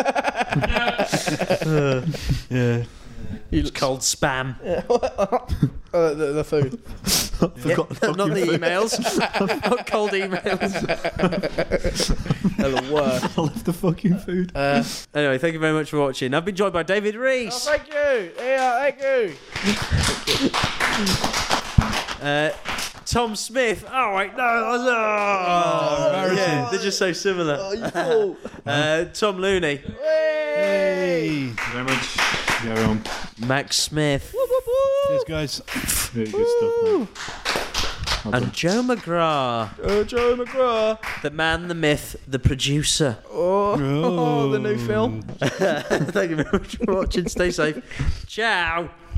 Yeah. It's cold spam. Uh, the, the food. Yeah, not the emails. Not cold emails. They're the worst. I left the fucking food. Uh, Anyway, thank you very much for watching. I've been joined by David Rees. thank you. Yeah, thank you. Uh, Tom Smith. Oh, wait, no. Oh, yeah, they're just so similar. uh, Tom Looney. Hey. Thank you very much. You're on. Max Smith. Cheers, guys. Very good stuff, man. Well and done. Joe McGrath. Oh, Joe McGrath. The man, the myth, the producer. Oh, oh, the new film. Thank you very much for watching. Stay safe. Ciao.